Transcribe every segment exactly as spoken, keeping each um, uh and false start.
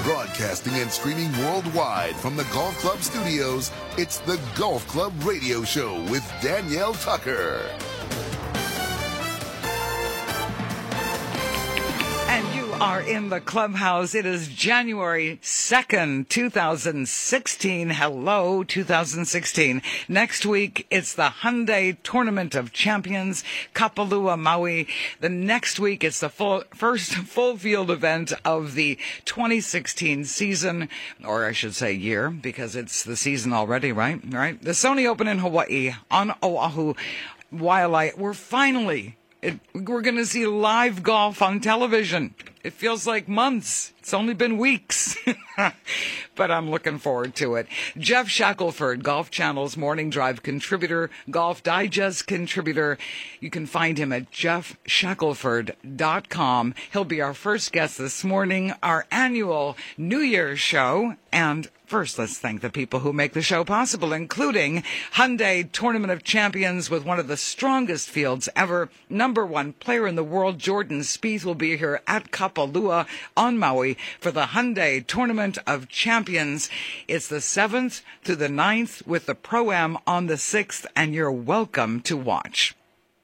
Broadcasting and streaming worldwide from the Golf Club studios, it's the Golf Club Radio Show with Danielle Tucker. And you are in the clubhouse. It is January second, two thousand sixteen. Hello, two thousand sixteen. Next week, it's the Hyundai Tournament of Champions, Kapalua, Maui. The next week, it's the full, first full field event of the twenty sixteen season, or I should say year, because it's the season already, right? Right? The Sony Open in Hawaii on Oahu. Waialae, we're finally... It, we're going to see live golf on television. It feels like months. It's only been weeks. But I'm looking forward to it. Jeff Shackelford, Golf Channel's Morning Drive contributor, Golf Digest contributor. You can find him at jeff shackelford dot com. He'll be our first guest this morning, our annual New Year's show. And first, let's thank the people who make the show possible, including Hyundai Tournament of Champions with one of the strongest fields ever. Number one player in the world, Jordan Spieth, will be here at Kapalua on Maui for the Hyundai Tournament of Champions. It's the seventh through the ninth with the Pro-Am on the sixth, and you're welcome to watch.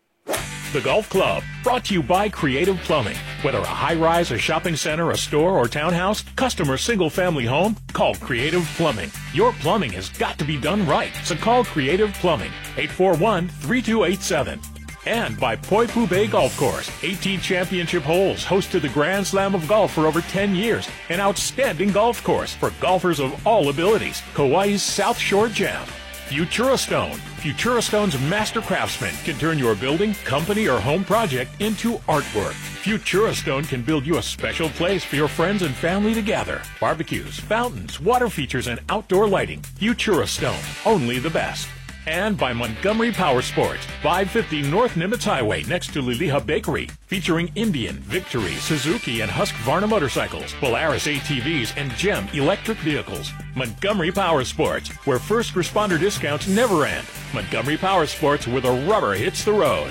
The Golf Club, brought to you by Creative Plumbing. Whether a high-rise, a shopping center, a store, or townhouse, custom or single-family home, call Creative Plumbing. Your plumbing has got to be done right, so call Creative Plumbing, eight four one, three two eight seven. And by Poipu Bay Golf Course, eighteen championship holes, hosted the Grand Slam of Golf for over ten years, an outstanding golf course for golfers of all abilities. Kauai's South Shore Gem. Futurastone. Futurastone's master craftsman can turn your building, company, or home project into artwork. Futurastone can build you a special place for your friends and family to gather. Barbecues, fountains, water features, and outdoor lighting. Futurastone. Only the best. And by Montgomery Power Sports, five fifty North Nimitz Highway next to Liliha Bakery, featuring Indian, Victory, Suzuki, and Husqvarna motorcycles, Polaris A T Vs, and GEM electric vehicles. Montgomery Power Sports, where first responder discounts never end. Montgomery Power Sports, where the rubber hits the road.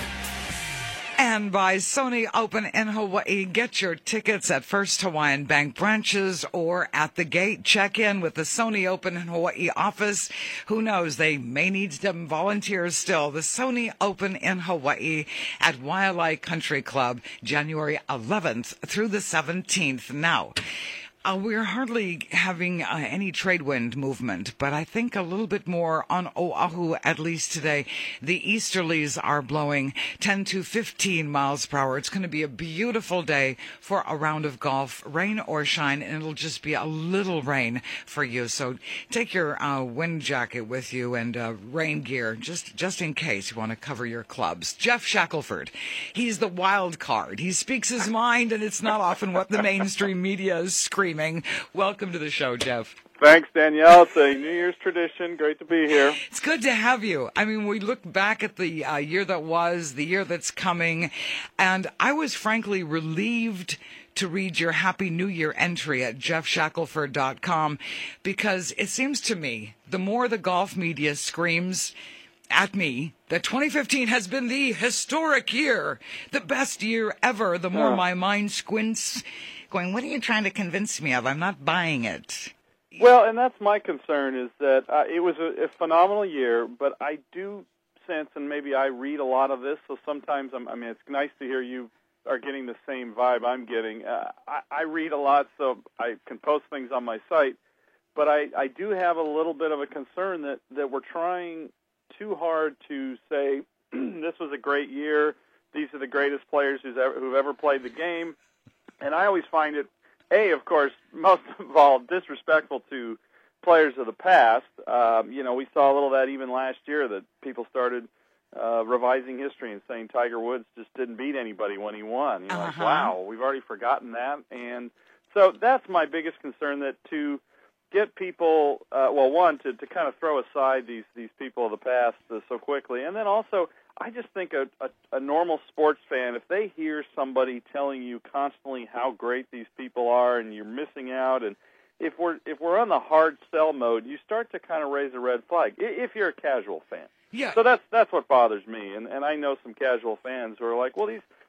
And by Sony Open in Hawaii. Get your tickets at First Hawaiian Bank branches or at the gate. Check in with the Sony Open in Hawaii office. Who knows, they may need some volunteers still. The Sony Open in Hawaii at Waialae Country Club, January eleventh through the seventeenth. Now, Uh, we're hardly having uh, any trade wind movement, but I think a little bit more on Oahu, at least today. The easterlies are blowing ten to fifteen miles per hour. It's going to be a beautiful day for a round of golf, rain or shine, and it'll just be a little rain for you. So take your uh, wind jacket with you and uh, rain gear, just, just in case you want to cover your clubs. Jeff Shackelford, he's the wild card. He speaks his mind, and it's not often what the mainstream media is screaming. Welcome to the show, Jeff. Thanks, Danielle. It's a New Year's tradition. Great to be here. It's good to have you. I mean, we look back at the uh, year that was, the year that's coming, and I was frankly relieved to read your Happy New Year entry at jeff shackelford dot com, because it seems to me the more the golf media screams at me that twenty fifteen has been the historic year, the best year ever, the more uh. my mind squints, going, what are you trying to convince me of? I'm not buying it. Well, and that's my concern, is that uh, it was a, a phenomenal year, but I do sense, and maybe I read a lot of this, so sometimes, I'm, I mean, it's nice to hear you are getting the same vibe I'm getting. Uh, I, I read a lot, so I can post things on my site, but I, I do have a little bit of a concern that, that we're trying too hard to say, this was a great year, these are the greatest players who's ever, who've ever played the game. And I always find it, A, of course, most of all, disrespectful to players of the past. Um, you know, we saw a little of that even last year, that people started uh, revising history and saying Tiger Woods just didn't beat anybody when he won. You're uh-huh. like, wow, we've already forgotten that. And so that's my biggest concern, that to get people, uh, well, one, to, to kind of throw aside these, these people of the past uh, so quickly, and then also, I just think a, a, a normal sports fan, if they hear somebody telling you constantly how great these people are and you're missing out, and if we're if we're on the hard sell mode, you start to kind of raise a red flag, if you're a casual fan. Yeah. So that's that's what bothers me, and, and I know some casual fans who are like, well, these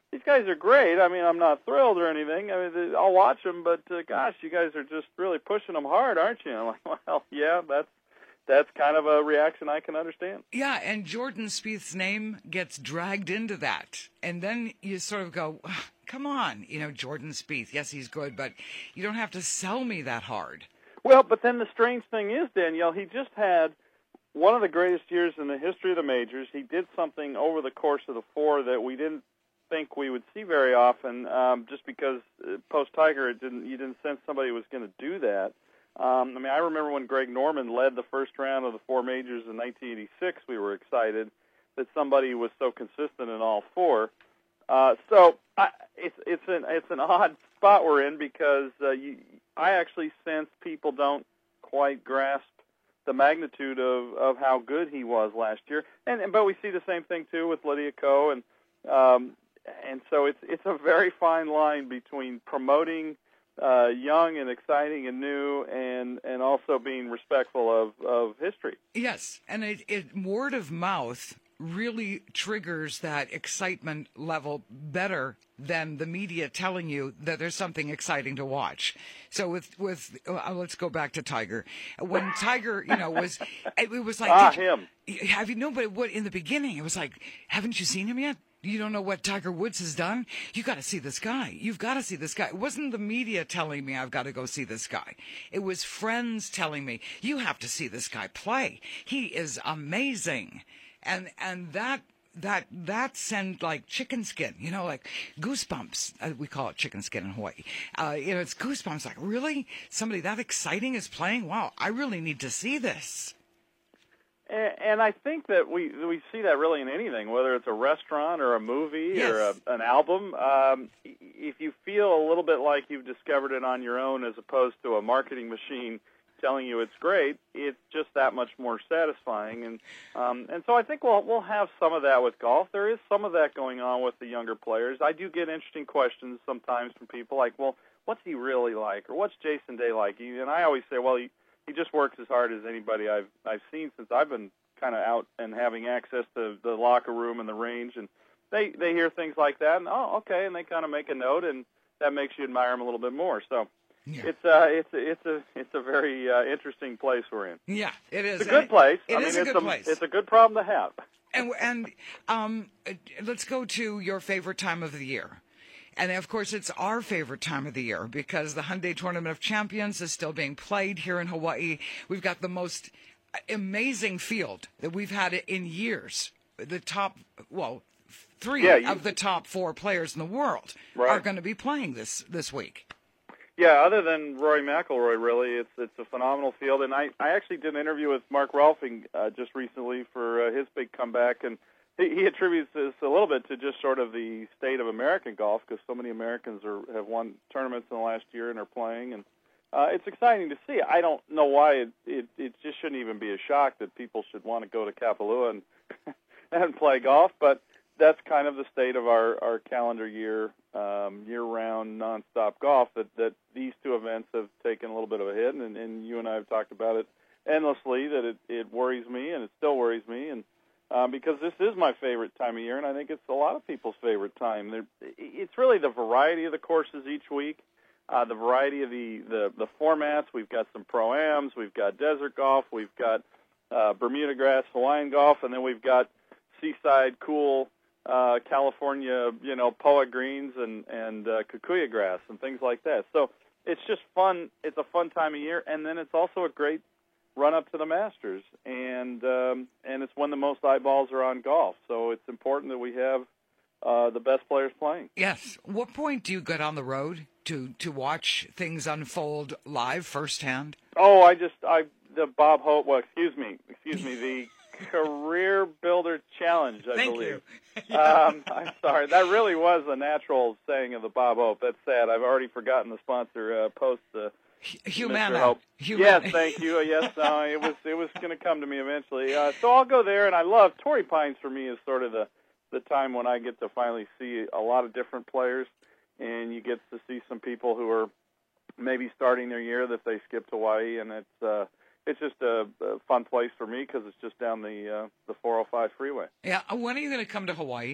these guys are great. I mean, I'm not thrilled or anything. I mean, I'll watch them, but uh, gosh, you guys are just really pushing them hard, aren't you? I'm like, well, yeah, that's that's kind of a reaction I can understand. Yeah, and Jordan Spieth's name gets dragged into that. And then you sort of go, come on, you know, Jordan Spieth, yes, he's good, but you don't have to sell me that hard. Well, but then the strange thing is, Danielle, he just had one of the greatest years in the history of the majors. He did something over the course of the four that we didn't think we would see very often, um, just because uh, post-Tiger, it didn't, you didn't sense somebody was going to do that. Um, I mean, I remember when Greg Norman led the first round of the four majors in nineteen eighty-six, we were excited that somebody was so consistent in all four. Uh, so I, it's it's an it's an odd spot we're in because uh, you, I actually sense people don't quite grasp the magnitude of, of how good he was last year, and, and but we see the same thing too with Lydia Ko, and um, and so it's it's a very fine line between promoting Uh, young and exciting and new, and, and also being respectful of, of history. Yes, and it, it word of mouth really triggers that excitement level better than the media telling you that there's something exciting to watch. So with with uh, let's go back to Tiger. When Tiger, you know, was it, it was like ah you, him. Have you no? But what in the beginning it was like, haven't you seen him yet? You don't know what Tiger Woods has done? You got to see this guy. You've got to see this guy. It wasn't the media telling me I've got to go see this guy. It was friends telling me, you have to see this guy play. He is amazing. And and that that that sent like chicken skin, you know, like goosebumps. Uh, we call it chicken skin in Hawaii. Uh, you know, it's goosebumps. Like, really? Somebody that exciting is playing? Wow, I really need to see this. And I think that we we see that really in anything, whether it's a restaurant or a movie yes. or a, an album. Um, if you feel a little bit like you've discovered it on your own as opposed to a marketing machine telling you it's great, it's just that much more satisfying. And um, and so I think we'll we'll have some of that with golf. There is some of that going on with the younger players. I do get interesting questions sometimes from people like, well, what's he really like, or what's Jason Day like? And I always say, well, he. He just works as hard as anybody I've I've seen since I've been kind of out and having access to the locker room and the range, and they they hear things like that, and oh, okay, and they kind of make a note, and that makes you admire him a little bit more. So yeah. it's uh it's a, it's a it's a very uh, interesting place we're in. Yeah, it is. It's a good place. It I is mean, a good it's place. It's a good problem to have. And and um, let's go to your favorite time of the year. And, of course, it's our favorite time of the year because the Hyundai Tournament of Champions is still being played here in Hawaii. We've got the most amazing field that we've had in years. The top, well, three yeah, you, of the top four players in the world right. are going to be playing this, this week. Yeah, other than Rory McIlroy, really, it's it's a phenomenal field. And I, I actually did an interview with Mark Rolfing uh, just recently for uh, his big comeback, and He, he attributes this a little bit to just sort of the state of American golf because so many Americans are, have won tournaments in the last year and are playing, and uh, it's exciting to see. I don't know why it, it it just shouldn't even be a shock that people should want to go to Kapalua and and play golf, but that's kind of the state of our, our calendar year, um, year-round, nonstop golf, that, that these two events have taken a little bit of a hit, and, and you and I have talked about it endlessly, that it, it worries me, and it still worries me, and Um, because this is my favorite time of year, and I think it's a lot of people's favorite time. They're, it's really the variety of the courses each week, uh, the variety of the, the, the formats. We've got some Pro-Ams, we've got desert golf, we've got uh, Bermuda grass, Hawaiian golf, and then we've got seaside, cool uh, California, you know, P O A greens and, and uh, Kikuyu grass and things like that. So it's just fun. It's a fun time of year, and then it's also a great run up to the Masters, and um, and it's when the most eyeballs are on golf. So it's important that we have uh, the best players playing. Yes. What point do you get on the road to, to watch things unfold live firsthand? Oh, I just I the Bob Hope. Well, excuse me, excuse me, the Career Builder Challenge. I Thank believe. you. um, I'm sorry. That really was a natural saying of the Bob Hope. That's sad. I've already forgotten the sponsor uh, post. Uh, Humana. Humana. Yes, thank you. Yes, no, it was it was going to come to me eventually. Uh, so I'll go there, and I love Torrey Pines. For me, is sort of the the time when I get to finally see a lot of different players, and you get to see some people who are maybe starting their year that they skipped Hawaii, and it's uh, it's just a, a fun place for me because it's just down the uh, the four oh five freeway. Yeah. When are you going to come to Hawaii?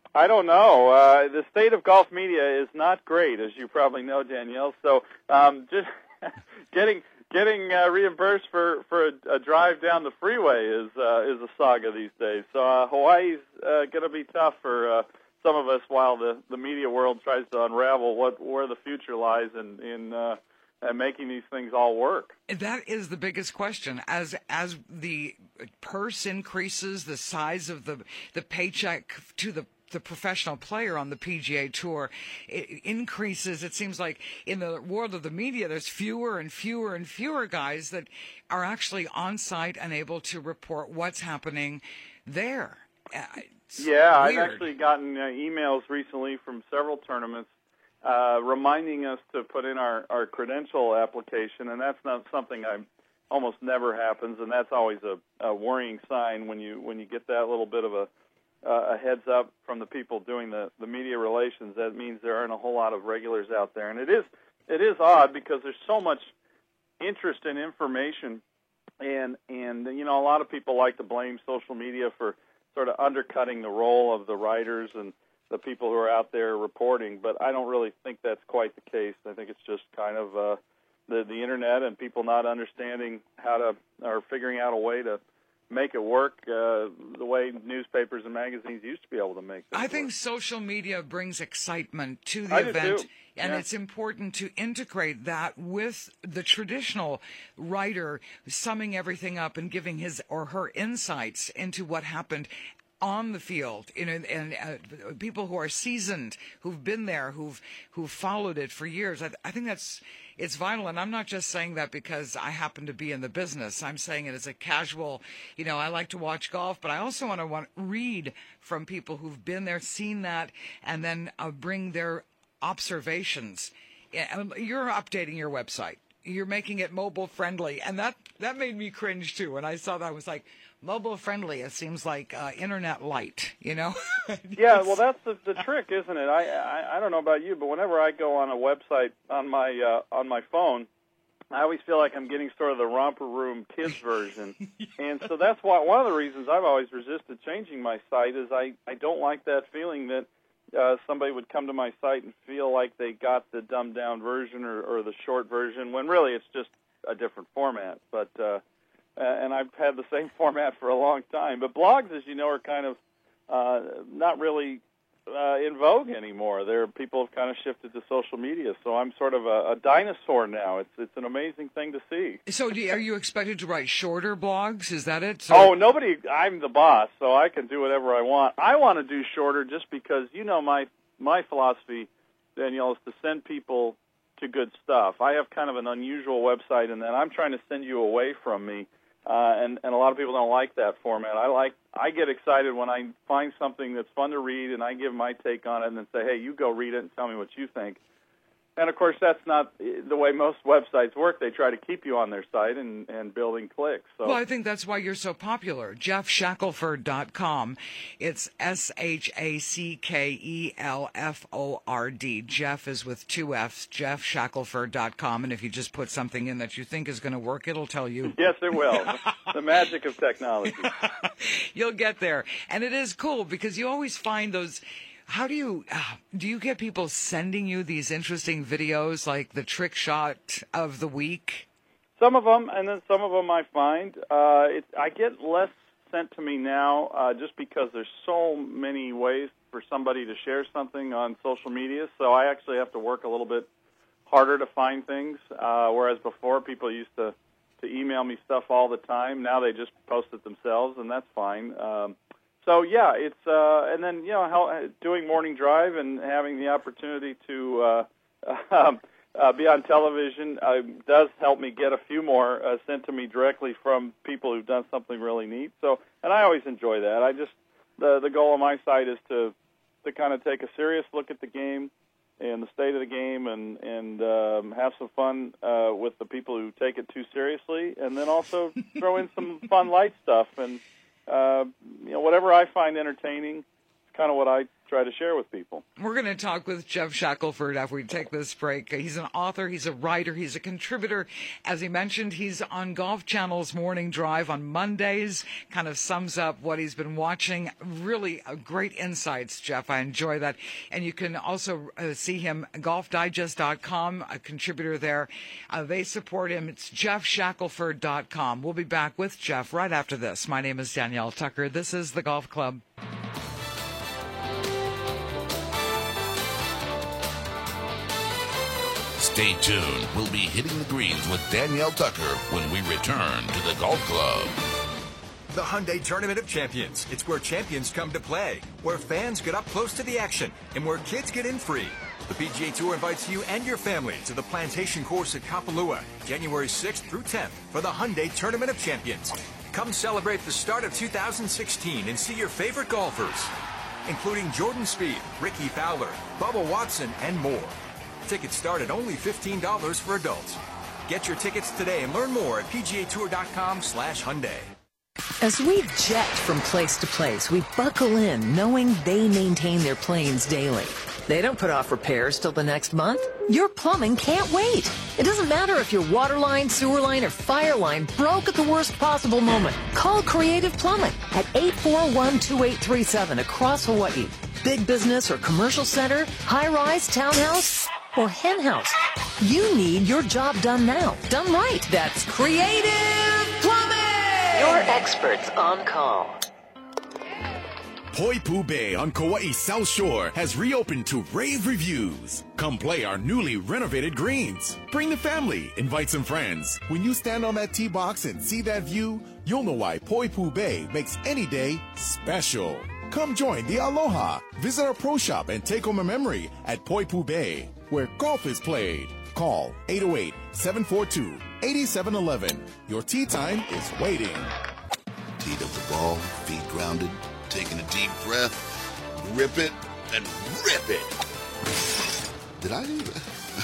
I don't know. Uh, the state of golf media is not great, as you probably know, Danielle. So um, just getting getting uh, reimbursed for, for a, a drive down the freeway is uh, is a saga these days. So uh, Hawaii's uh, going to be tough for uh, some of us while the, the media world tries to unravel what where the future lies in in uh, and making these things all work. That is the biggest question. As as the purse increases, the size of the the paycheck to the the professional player on the P G A Tour, it increases. It seems like in the world of the media, there's fewer and fewer and fewer guys that are actually on site and able to report what's happening there. It's yeah, weird. I've actually gotten uh, emails recently from several tournaments uh, reminding us to put in our, our credential application, and that's not something I almost never happens, and that's always a, a worrying sign when you when you get that little bit of a Uh, a heads up from the people doing the, the media relations. That means there aren't a whole lot of regulars out there. And it is it is odd because there's so much interest in information, and, and you know, a lot of people like to blame social media for sort of undercutting the role of the writers and the people who are out there reporting, but I don't really think that's quite the case. I think it's just kind of uh, the, the Internet and people not understanding how to, or figuring out a way to make it work uh, the way newspapers and magazines used to be able to make it I think work. social media brings excitement to the I do event, too. and Yeah. it's important to integrate that with the traditional writer summing everything up and giving his or her insights into what happened on the field, you know, and uh, people who are seasoned, who've been there, who've who've followed it for years. I, I think that's it's vital, and I'm not just saying that because I happen to be in the business. I'm saying it as a casual, you know, I like to watch golf, but I also want to want read from people who've been there, seen that, and then uh, bring their observations. You're updating your website. You're making it mobile friendly, and that that made me cringe too. When I saw that, I was like, mobile friendly. It seems like uh, internet light, you know. Yeah, well, that's the, the trick, isn't it? I, I I don't know about you, but whenever I go on a website on my uh, on my phone, I always feel like I'm getting sort of the romper room kids version, and so that's why one of the reasons I've always resisted changing my site is I I don't like that feeling that uh, somebody would come to my site and feel like they got the dumbed down version or, or the short version when really it's just a different format, but. Uh, Uh, and I've had the same format for a long time. But blogs, as you know, are kind of uh, not really uh, in vogue anymore. There, people have kind of shifted to social media, so I'm sort of a, a dinosaur now. It's it's an amazing thing to see. So, do you, are you expected to write shorter blogs? Is that it? So, oh, nobody. I'm the boss, so I can do whatever I want. I want to do shorter just because you know my my philosophy, Danielle, is to send people to good stuff. I have kind of an unusual website, and then I'm trying to send you away from me. Uh, and, and a lot of people don't like that format. I like I get excited when I find something that's fun to read, and I give my take on it, and then say, hey, you go read it and tell me what you think. And, of course, that's not the way most websites work. They try to keep you on their site and, and building clicks. So. Well, I think that's why you're so popular. Jeff Shackelford dot com. It's S H A C K E L F O R D. Jeff is with two F's, Jeff Shackelford dot com. And if you just put something in that you think is going to work, it'll tell you. Yes, it will. The magic of technology. You'll get there. And it is cool because you always find those... How do you, uh, do you get people sending you these interesting videos like the trick shot of the week? Some of them, and then some of them I find. Uh, it, I get less sent to me now uh, just because there's so many ways for somebody to share something on social media, so I actually have to work a little bit harder to find things, uh, whereas before people used to, to email me stuff all the time. Now they just post it themselves, and that's fine. Um, So, yeah, it's, uh, and then, you know, how, doing morning drive and having the opportunity to uh, um, uh, be on television uh, does help me get a few more uh, sent to me directly from people who've done something really neat. So, and I always enjoy that. I just, the, the goal on my site is to, to kind of take a serious look at the game and the state of the game and, and um, have some fun uh, with the people who take it too seriously, and then also throw in some fun light stuff and, Uh, you know, whatever I find entertaining is kind of what I try to share with people. We're going to talk with Geoff Shackelford after we take this break. He's an author, he's a writer, he's a contributor. As he mentioned, he's on Golf Channel's Morning Drive on Mondays, kind of sums up what he's been watching. Really uh, great insights, Geoff. I enjoy that. And you can also uh, see him, golf digest dot com, a contributor there. Uh, they support him. It's Geoff Shackelford dot com. We'll be back with Geoff right after this. My name is Danielle Tucker. This is The Golf Club. Stay tuned. We'll be hitting the greens with Danielle Tucker when we return to the Golf Club. The Hyundai Tournament of Champions. It's where champions come to play, where fans get up close to the action, and where kids get in free. The P G A Tour invites you and your family to the Plantation Course at Kapalua, January sixth through tenth for the Hyundai Tournament of Champions. Come celebrate the start of two thousand sixteen and see your favorite golfers, including Jordan Spieth, Ricky Fowler, Bubba Watson, and more. Tickets start at only fifteen dollars for adults. Get your tickets today and learn more at P G A Tour dot com slash Hyundai. As we jet from place to place, we buckle in knowing they maintain their planes daily. They don't put off repairs till the next month. Your plumbing can't wait. It doesn't matter if your water line, sewer line, or fire line broke at the worst possible moment. Call Creative Plumbing at eight four one, two eight three seven across Hawaii. Big business or commercial center, high-rise, townhouse, or hen house. You need your job done now. Done right. That's Creative Plumbing. Your experts on call. Poipu Bay on Kauai's South Shore has reopened to rave reviews. Come play our newly renovated greens. Bring the family, invite some friends. When you stand on that tee box and see that view, you'll know why Poipu Bay makes any day special. Come join the Aloha. Visit our pro shop and take home a memory at Poipu Bay, where golf is played. Call eight oh eight, seven four two, eight seven one one. Your tee time is waiting. Teed up the ball, feet grounded, taking a deep breath, grip it, and rip it. Did I do that?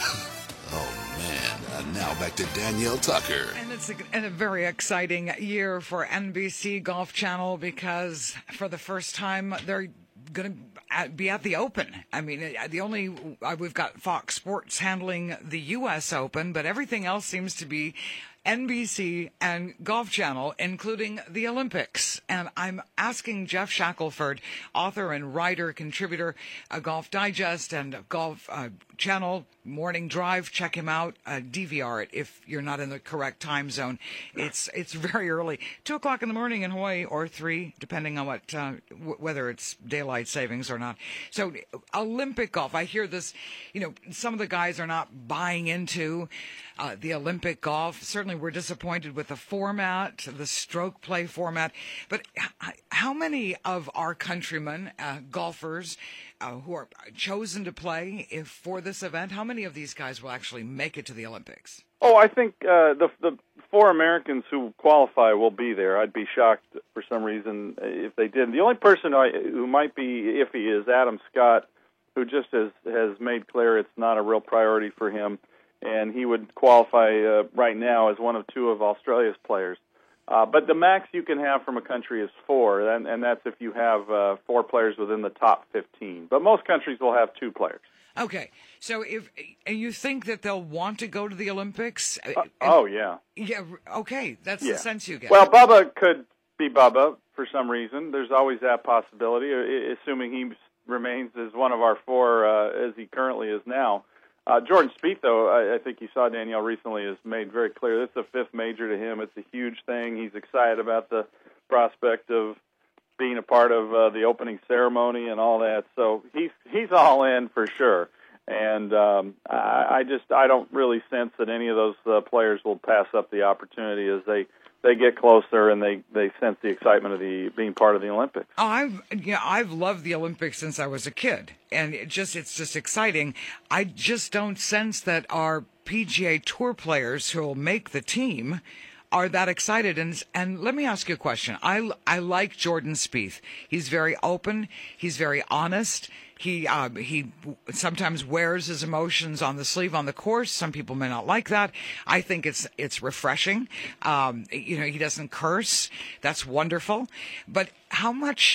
Oh, man. Uh, now back to Danielle Tucker. And it's a, and a very exciting year for N B C Golf Channel because for the first time they're going to be at the Open. I mean, the only we've got Fox Sports handling the U S Open, but everything else seems to be N B C and Golf Channel, including the Olympics. And I'm asking Geoff Shackelford, author and writer, contributor, a Golf Digest and a Golf uh, Channel, Morning Drive. Check him out. Uh, D V R it if you're not in the correct time zone. It's it's very early, two o'clock in the morning in Hawaii, or three, depending on what uh, w- whether it's daylight savings or not. So Olympic golf. I hear this. You know, some of the guys are not buying into uh, the Olympic golf. Certainly, we're disappointed with the format, the stroke play format. But h- how many of our countrymen, uh, golfers, uh, who are chosen to play if for this event, how many of these guys will actually make it to the Olympics? Oh, I think uh, the the four Americans who qualify will be there. I'd be shocked for some reason if they didn't. The only person I, who might be iffy is Adam Scott, who just has, has made clear it's not a real priority for him, and he would qualify uh, right now as one of two of Australia's players. Uh, but the max you can have from a country is four, and, and that's if you have uh, four players within the top fifteen. But most countries will have two players. Okay, so if and you think that they'll want to go to the Olympics? Uh, oh, yeah. Yeah, okay, that's yeah. the sense you get. Well, Bubba could be Bubba for some reason. There's always that possibility, assuming he remains as one of our four uh, as he currently is now. Uh, Jordan Spieth, though, I, I think you saw Danielle recently, has made very clear this is the fifth major to him. It's a huge thing. He's excited about the prospect of being a part of uh, the opening ceremony and all that. So he's he's all in for sure. And um, I, I just I don't really sense that any of those uh, players will pass up the opportunity as they, they get closer and they, they sense the excitement of the being part of the Olympics. Oh, I've yeah I've loved the Olympics since I was a kid, and it just it's just exciting. I just don't sense that our P G A Tour players who will make the team are that excited. And and let me ask you a question. I, I like Jordan Spieth. He's very open. He's very honest. He uh, he sometimes wears his emotions on the sleeve on the course. Some people may not like that. I think it's it's refreshing. Um, you know, he doesn't curse. That's wonderful. But how much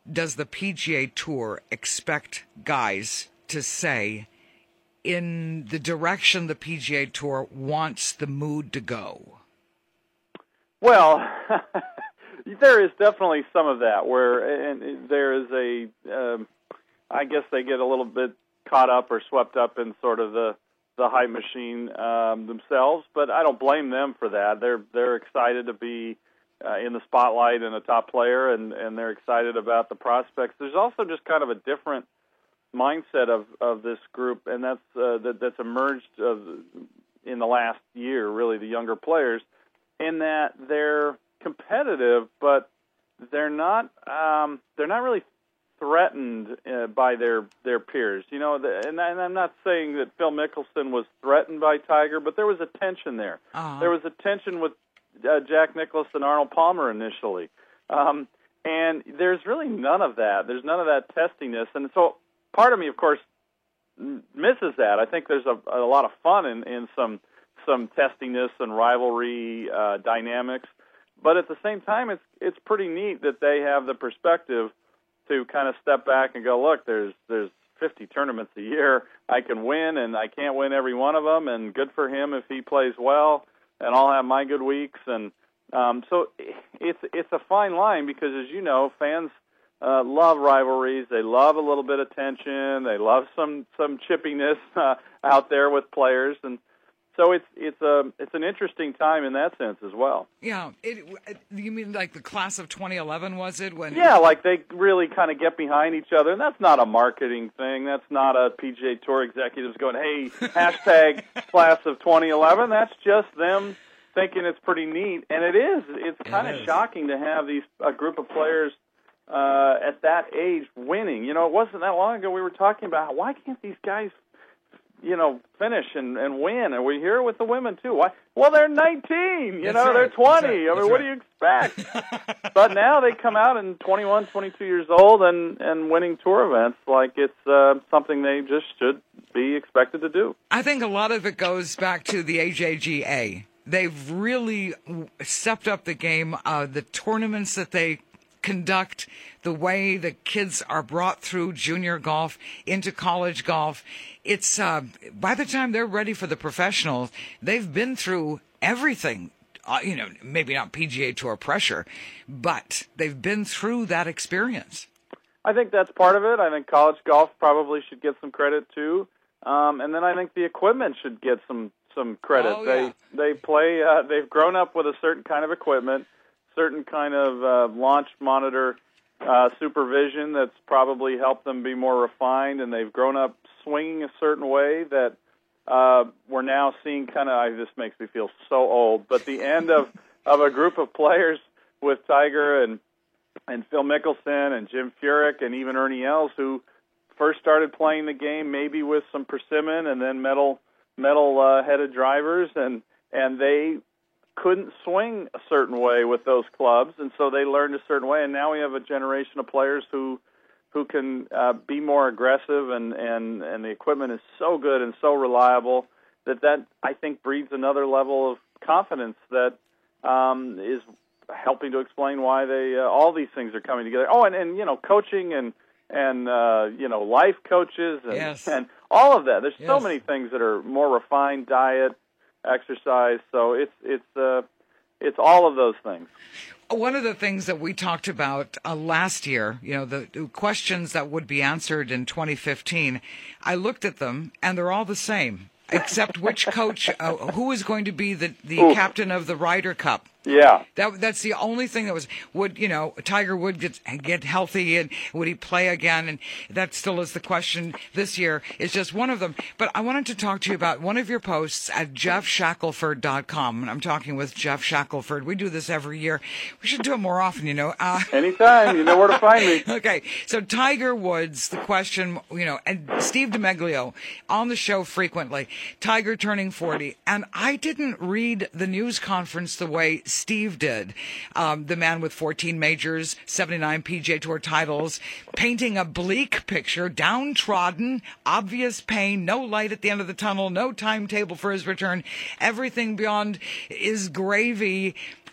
does the P G A Tour expect guys to say in the direction the P G A Tour wants the mood to go? Well, there is definitely some of that where and there is a, um, I guess they get a little bit caught up or swept up in sort of the, the hype machine um, themselves, but I don't blame them for that. They're they're excited to be uh, in the spotlight and a top player, and, and they're excited about the prospects. There's also just kind of a different mindset of, of this group, and that's uh, that, that's emerged uh, in the last year, really, the younger players, in that they're competitive, but they're not um, they're not really threatened uh, by their their peers. You know, the, and, and I'm not saying that Phil Mickelson was threatened by Tiger, but there was a tension there. Uh-huh. There was a tension with uh, Jack Nicklaus and Arnold Palmer initially, um, and there's really none of that. There's none of that testiness, and so part of me, of course, misses that. I think there's a, a lot of fun in, in some some testiness and rivalry uh, dynamics, but at the same time, it's it's pretty neat that they have the perspective to kind of step back and go, look, there's there's fifty tournaments a year. I can win, and I can't win every one of them, and good for him if he plays well, and I'll have my good weeks. And um, so it's it's a fine line because, as you know, fans uh, love rivalries. They love a little bit of tension. They love some some chippiness uh, out there with players, and so it's it's a it's an interesting time in that sense as well. Yeah, it, you mean like the class of twenty eleven, was it? When yeah, like they really kind of get behind each other, and that's not a marketing thing. That's not a P G A Tour executives going, "Hey, hashtag class of twenty eleven." That's just them thinking it's pretty neat, and it is. It's kind of shocking to have these a group of players uh, at that age winning. You know, it wasn't that long ago we were talking about why can't these guys, you know, finish and, and win. And we hear it with the women, too. Why? Well, they're nineteen, you That's know, right. they're twenty. That's I mean, right. what do you expect? But now they come out in twenty-one, twenty-two years old and, and winning tour events like it's uh, something they just should be expected to do. I think a lot of it goes back to the A J G A. They've really stepped up the game, uh, the tournaments that they conduct, the way the kids are brought through junior golf into college golf. It's uh, by the time they're ready for the professionals, they've been through everything. Uh, you know, maybe not P G A Tour pressure, but they've been through that experience. I think that's part of it. I think college golf probably should get some credit too, um, and then I think the equipment should get some some credit. Oh, yeah. They they play. Uh, they've grown up with a certain kind of equipment, certain kind of uh, launch monitor uh, supervision that's probably helped them be more refined, and they've grown up swinging a certain way that uh, we're now seeing kind of, this makes me feel so old, but the end of, of a group of players with Tiger and and Phil Mickelson and Jim Furyk and even Ernie Els, who first started playing the game maybe with some persimmon and then metal metal uh, headed drivers, and and they couldn't swing a certain way with those clubs, and so they learned a certain way, and now we have a generation of players who who can uh, be more aggressive, and, and, and the equipment is so good and so reliable that that, I think, breeds another level of confidence that um, is helping to explain why they uh, all these things are coming together. Oh, and, and you know, coaching and, and uh, you know, life coaches and, yes. and all of that. There's yes. so many things that are more refined, diet, exercise, so it's it's uh, it's all of those things. One of the things that we talked about uh, last year, you know, the, the questions that would be answered in twenty fifteen, I looked at them, and they're all the same, except which coach, uh, who is going to be the, the Ooh. captain of the Ryder Cup. Yeah. That that's the only thing that was, would, you know, Tiger Wood get, get healthy, and would he play again? And that still is the question this year. It's just one of them. But I wanted to talk to you about one of your posts at jeff shackelford dot com. And I'm talking with Jeff Shackelford. We do this every year. We should do it more often, you know. Uh, Anytime. You know where to find me. Okay. So Tiger Woods, the question, you know, and Steve DeMeglio on the show frequently, Tiger turning forty. And I didn't read the news conference the way Steve did, um, the man with fourteen majors, seventy-nine P G A Tour titles, painting a bleak picture, downtrodden, obvious pain, no light at the end of the tunnel, no timetable for his return, everything beyond is gravy.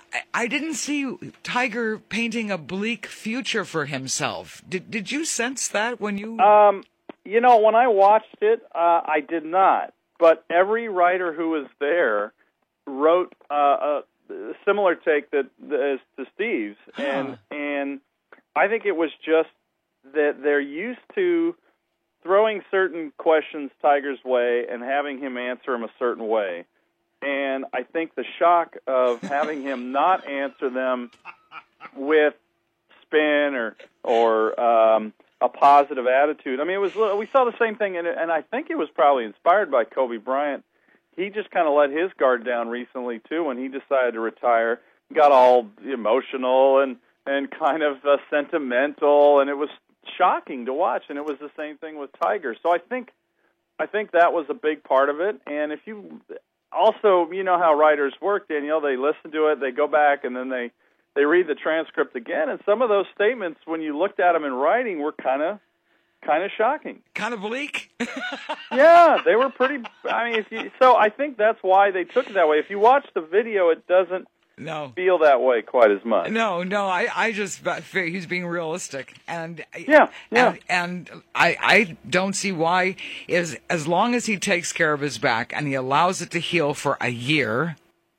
I, I didn't see Tiger painting a bleak future for himself. Did Did you sense that when you? Um, you know, when I watched it, uh, I did not. But every writer who was there wrote uh, a similar take that as to Steve's, Huh. and and I think it was just that they're used to throwing certain questions Tiger's way and having him answer them a certain way. And I think the shock of having him not answer them with spin or or um, a positive attitude. I mean, it was we saw the same thing, and, and I think it was probably inspired by Kobe Bryant. He just kind of let his guard down recently too when he decided to retire. He got all emotional and and kind of uh, sentimental, and it was shocking to watch. And it was the same thing with Tiger. So I think I think that was a big part of it. And if you also, you know how writers work, Danielle, they listen to it, they go back, and then they, they read the transcript again. And some of those statements, when you looked at them in writing, were kind of kind of shocking. Kind of bleak? Yeah, they were pretty. I mean, if you, so I think that's why they took it that way. If you watch the video, it doesn't No. feel that way quite as much. No, no, I, I just figure he's being realistic, and Yeah, yeah. and, and I, I don't see why. Is as long as he takes care of his back and he allows it to heal for a year,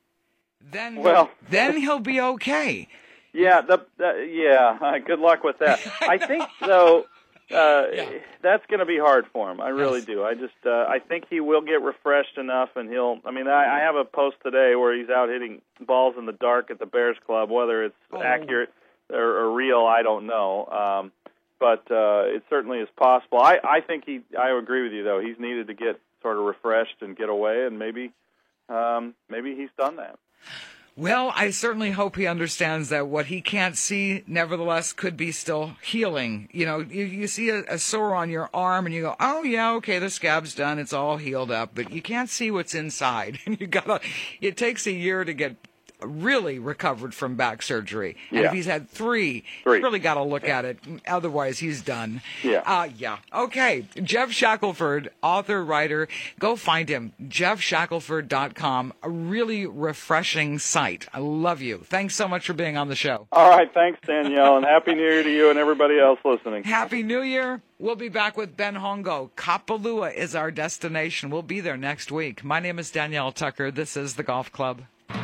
then Well- then he'll be okay. Yeah, the, the yeah. Good luck with that. I think though. Uh, Yeah. That's going to be hard for him. I really Yes. do. I just, uh, I think he will get refreshed enough, and he'll. I mean, I, I have a post today where he's out hitting balls in the dark at the Bears Club. Whether it's Oh. accurate or, or real, I don't know. Um, but uh, it certainly is possible. I, I think he. I agree with you though. He's needed to get sort of refreshed and get away, and maybe, um, maybe he's done that. Well, I certainly hope he understands that what he can't see, nevertheless, could be still healing. You know, you, you see a, a sore on your arm and you go, oh, yeah, okay, the scab's done. It's all healed up. But you can't see what's inside. And you gotta, it takes a year to get really recovered from back surgery. And Yeah. if he's had three, Three. you really got to look at it. Otherwise, he's done. Yeah. Uh, yeah. Okay. Jeff Shackelford, author, writer. Go find him. jeff shackelford dot com. A really refreshing site. I love you. Thanks so much for being on the show. All right, thanks, Danielle, and Happy New Year to you and everybody else listening. Happy New Year. We'll be back with Ben Hongo. Kapalua is our destination. We'll be there next week. My name is Danielle Tucker. This is The Golf Club.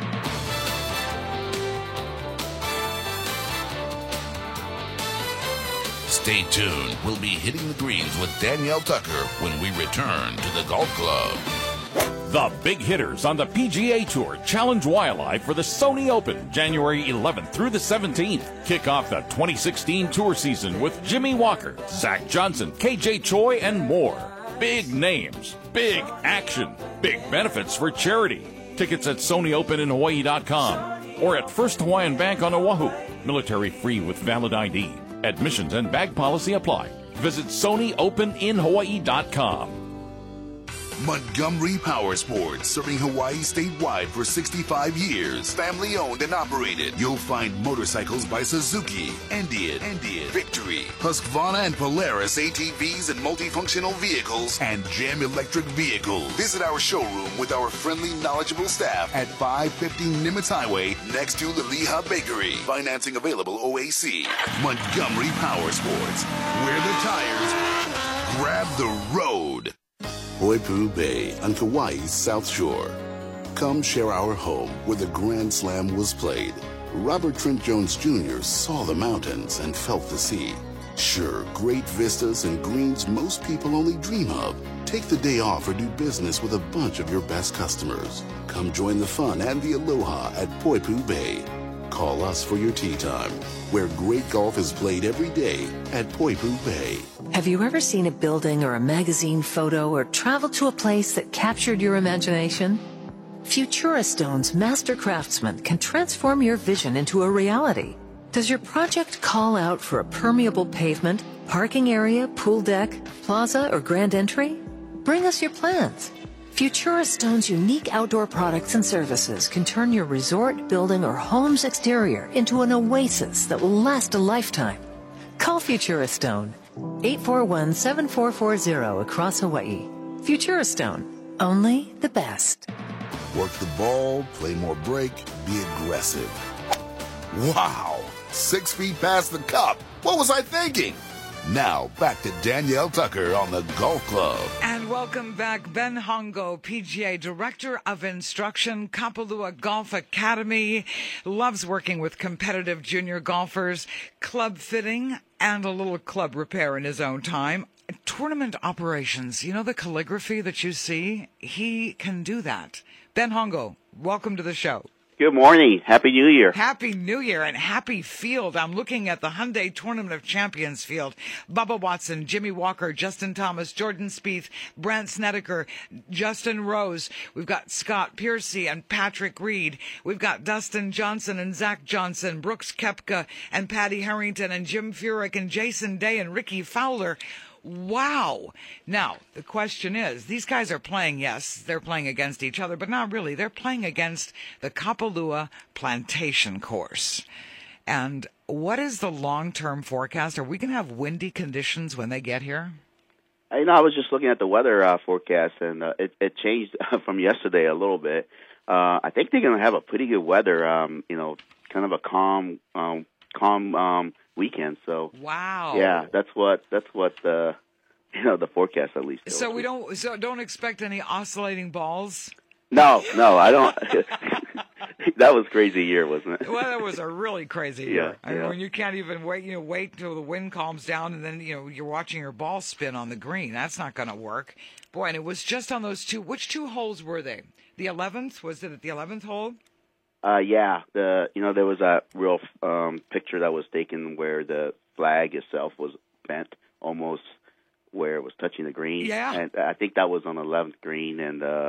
Stay tuned. We'll be hitting the greens with Danielle Tucker when we return to the Golf Club. The big hitters on the P G A Tour challenge Wildlife for the Sony Open January eleventh through the seventeenth. Kick off the twenty sixteen tour season with Jimmy Walker, Zach Johnson, K J Choi, and more. Big names, big action, big benefits for charity. Tickets at Sony Open in Hawaii dot com or at First Hawaiian Bank on Oahu. Military free with valid I D. Admissions and bag policy apply. Visit Sony Open in Hawaii dot com. Montgomery Power Sports, serving Hawaii statewide for sixty-five years. Family owned and operated. You'll find motorcycles by Suzuki, Endian, Endian, Victory, Husqvarna and Polaris A T Vs and multifunctional vehicles, and Gem electric vehicles. Visit our showroom with our friendly, knowledgeable staff at five fifty Nimitz Highway, next to the Leha Bakery. Financing available O A C. Montgomery Power Sports, where the tires grab the road. Poipu Bay on Kauai's South Shore. Come share our home where the Grand Slam was played. Robert Trent Jones Junior saw the mountains and felt the sea. Sure, great vistas and greens most people only dream of. Take the day off or do business with a bunch of your best customers. Come join the fun and the aloha at Poipu Bay. Call us for your tee time, where great golf is played every day at Poipu Bay. Have you ever seen a building or a magazine photo or traveled to a place that captured your imagination? Futura Stone's master craftsmen can transform your vision into a reality. Does your project call out for a permeable pavement, parking area, pool deck, plaza, or grand entry? Bring us your plans. Futura Stone's unique outdoor products and services can turn your resort, building, or home's exterior into an oasis that will last a lifetime. Call Futura Stone, eight four one, seven four four zero across Hawaii. Futura Stone, only the best. Work the ball, play more break, be aggressive. Wow, six feet past the cup. What was I thinking? Now, back to Danielle Tucker on the Golf Club. And welcome back, Ben Hongo, P G A Director of Instruction, Kapalua Golf Academy, loves working with competitive junior golfers, club fitting, and a little club repair in his own time. Tournament operations, you know the calligraphy that you see? He can do that. Ben Hongo, welcome to the show. Good morning. Happy New Year. Happy New Year and happy field. I'm looking at the Hyundai Tournament of Champions field. Bubba Watson, Jimmy Walker, Justin Thomas, Jordan Spieth, Brandt Snedeker, Justin Rose. We've got Scott Piercy and Patrick Reed. We've got Dustin Johnson and Zach Johnson, Brooks Koepka and Patty Harrington and Jim Furyk and Jason Day and Ricky Fowler. Wow. Now, the question is, these guys are playing, yes, they're playing against each other, but not really. They're playing against the Kapalua Plantation Course. And what is the long-term forecast? Are we going to have windy conditions when they get here? You know, I was just looking at the weather uh, forecast, and uh, it, it changed from yesterday a little bit. Uh, I think they're going to have a pretty good weather, um, you know, kind of a calm, um, calm um weekend. So wow, yeah, that's what that's what the you know the forecast at least. So we don't so don't expect any oscillating balls. No, no, I don't. That was a crazy year, wasn't it? Well, that was a really crazy yeah, year. I yeah. mean, when you can't even wait, you know, wait until the wind calms down, and then you know you're watching your ball spin on the green. That's not going to work, boy. And it was just on those two. Which two holes were they? The eleventh? Was it at the eleventh hole? Uh, yeah, the you know there was a real um, picture that was taken where the flag itself was bent almost where it was touching the green. Yeah, and I think that was on the eleventh green, and uh,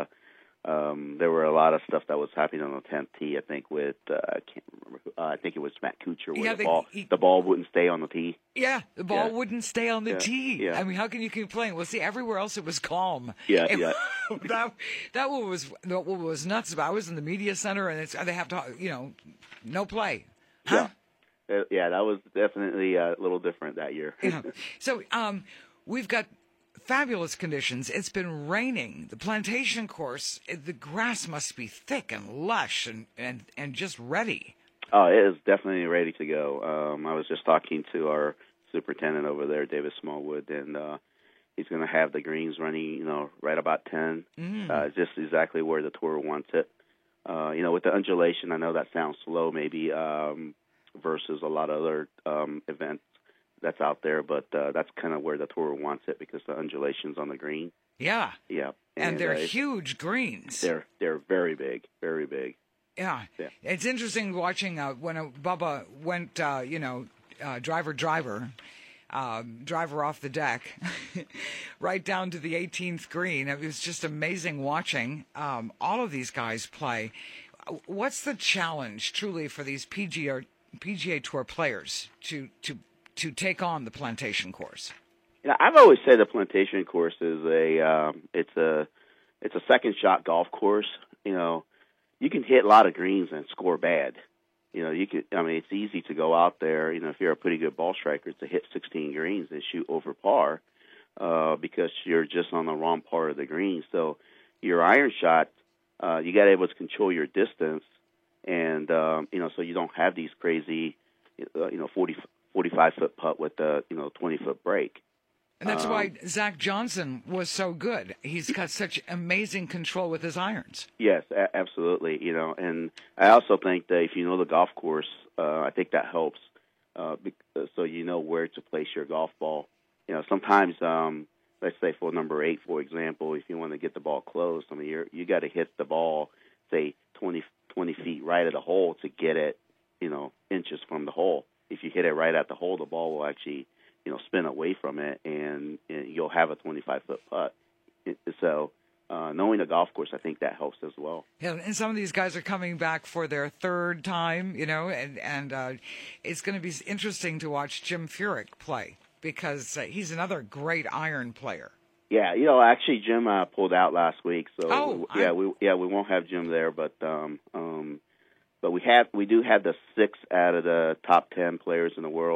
um, there were a lot of stuff that was happening on the tenth tee. I think with uh, I can't remember. Who, uh, I think it was Matt Kuchar where yeah, the they, ball he, the ball wouldn't stay on the tee. Yeah, the ball yeah. wouldn't stay on the yeah. tee. Yeah. I mean, how can you keep playing? Well, see, everywhere else it was calm. Yeah, and yeah. that that one was what was nuts about. I was in the media center, and it's they have to, you know, no play. Huh? Yeah, uh, yeah, that was definitely a little different that year. Yeah. So, um, we've got fabulous conditions. It's been raining. The plantation course, the grass must be thick and lush and and, and just ready. Oh, it is definitely ready to go. Um, I was just talking to our superintendent over there, David Smallwood, and uh, he's going to have the greens running, you know, right about ten, mm. uh, just exactly where the tour wants it. Uh, you know, with the undulation, I know that sounds slow maybe um, versus a lot of other um, events that's out there, but uh, that's kind of where the tour wants it because the undulation's on the green. Yeah. Yeah. And, and they're uh, huge greens. They're they're very big, very big. Yeah. yeah. It's interesting watching uh, when uh, Bubba went, uh, you know, uh, driver, driver, uh, driver off the deck, right down to the eighteenth green. It was just amazing watching um, all of these guys play. What's the challenge, truly, for these P G A, P G A Tour players to, to, to take on the plantation course? You know, I've always said the plantation course is a um, it's a it's a second shot golf course. You know, you can hit a lot of greens and score bad. You know, you could. I mean, it's easy to go out there. You know, if you're a pretty good ball striker, to hit sixteen greens and shoot over par uh, because you're just on the wrong part of the green. So your iron shot, uh, you got to be able to control your distance, and um, you know, so you don't have these crazy, uh, you know, forty, forty-five foot putt with a you know twenty foot break. And that's um, why Zach Johnson was so good. He's got such amazing control with his irons. Yes, a- absolutely. You know, and I also think that if you know the golf course, uh, I think that helps. Uh, because, so you know where to place your golf ball. You know, sometimes, um, let's say for number eight, for example, if you want to get the ball close, I mean, you're, you got to hit the ball, say twenty, twenty feet right at the hole to get it, you know, inches from the hole. If you hit it right at the hole, the ball will actually you know, spin away from it, and, and you'll have a twenty-five foot putt. So uh, knowing the golf course, I think that helps as well. Yeah, and some of these guys are coming back for their third time, you know, and, and uh, it's going to be interesting to watch Jim Furyk play because uh, he's another great iron player. Yeah, you know, actually Jim uh, pulled out last week, so oh, yeah, I... we yeah we won't have Jim there, but um, um, but we have we do have the six out of the top ten players in the world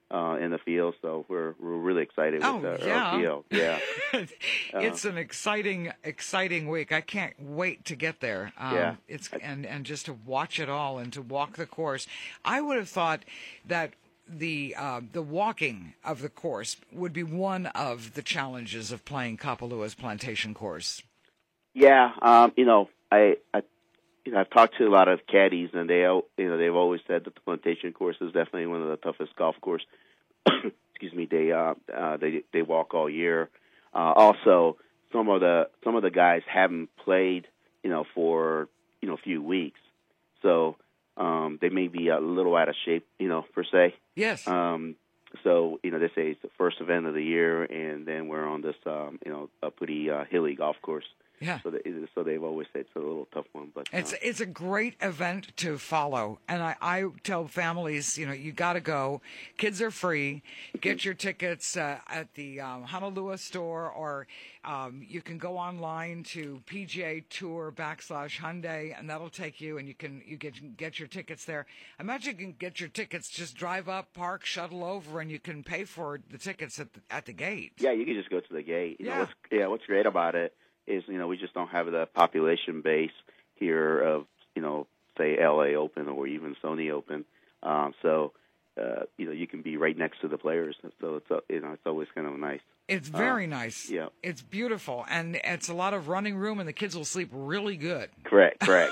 uh, in the field. So we're we're really excited Oh, with uh, yeah. Earl Field. Yeah. It's an exciting, exciting week. I can't wait to get there. Um, Yeah. It's and and just to watch it all and to walk the course. I would have thought that the uh, the walking of the course would be one of the challenges of playing Kapalua's plantation course. Yeah, um, you know, I, I, you know, I've talked to a lot of caddies, and they, you know, they've always said that the plantation course is definitely one of the toughest golf course. Excuse me, they, uh, uh, they, they walk all year. Uh, also, some of the some of the guys haven't played, you know, for you know a few weeks, so um, they may be a little out of shape, you know, per se. Yes. Um, so you know, they say it's the first event of the year, and then we're on this, um, you know, a pretty uh, hilly golf course. Yeah. So, they, so they've always said it's a little tough one, but It's uh, it's a great event to follow, and I, I tell families, you know, you got to go. Kids are free. Get your tickets uh, at the um, Honolulu store, or um, you can go online to P G A Tour backslash Hyundai, and that'll take you, and you can you get get your tickets there. I imagine you can get your tickets. Just drive up, park, shuttle over, and you can pay for the tickets at the, at the gate. yeah, you can just go to the gate. You Yeah. know, what's, yeah, what's great about it is, you know, we just don't have the population base here of, you know, say L A Open or even Sony Open. Um, so, uh, you know, you can be right next to the players. So it's, uh, you know, it's always kind of nice. It's very Uh, nice. yeah. It's beautiful, and it's a lot of running room, and the kids will sleep really good. Correct, correct.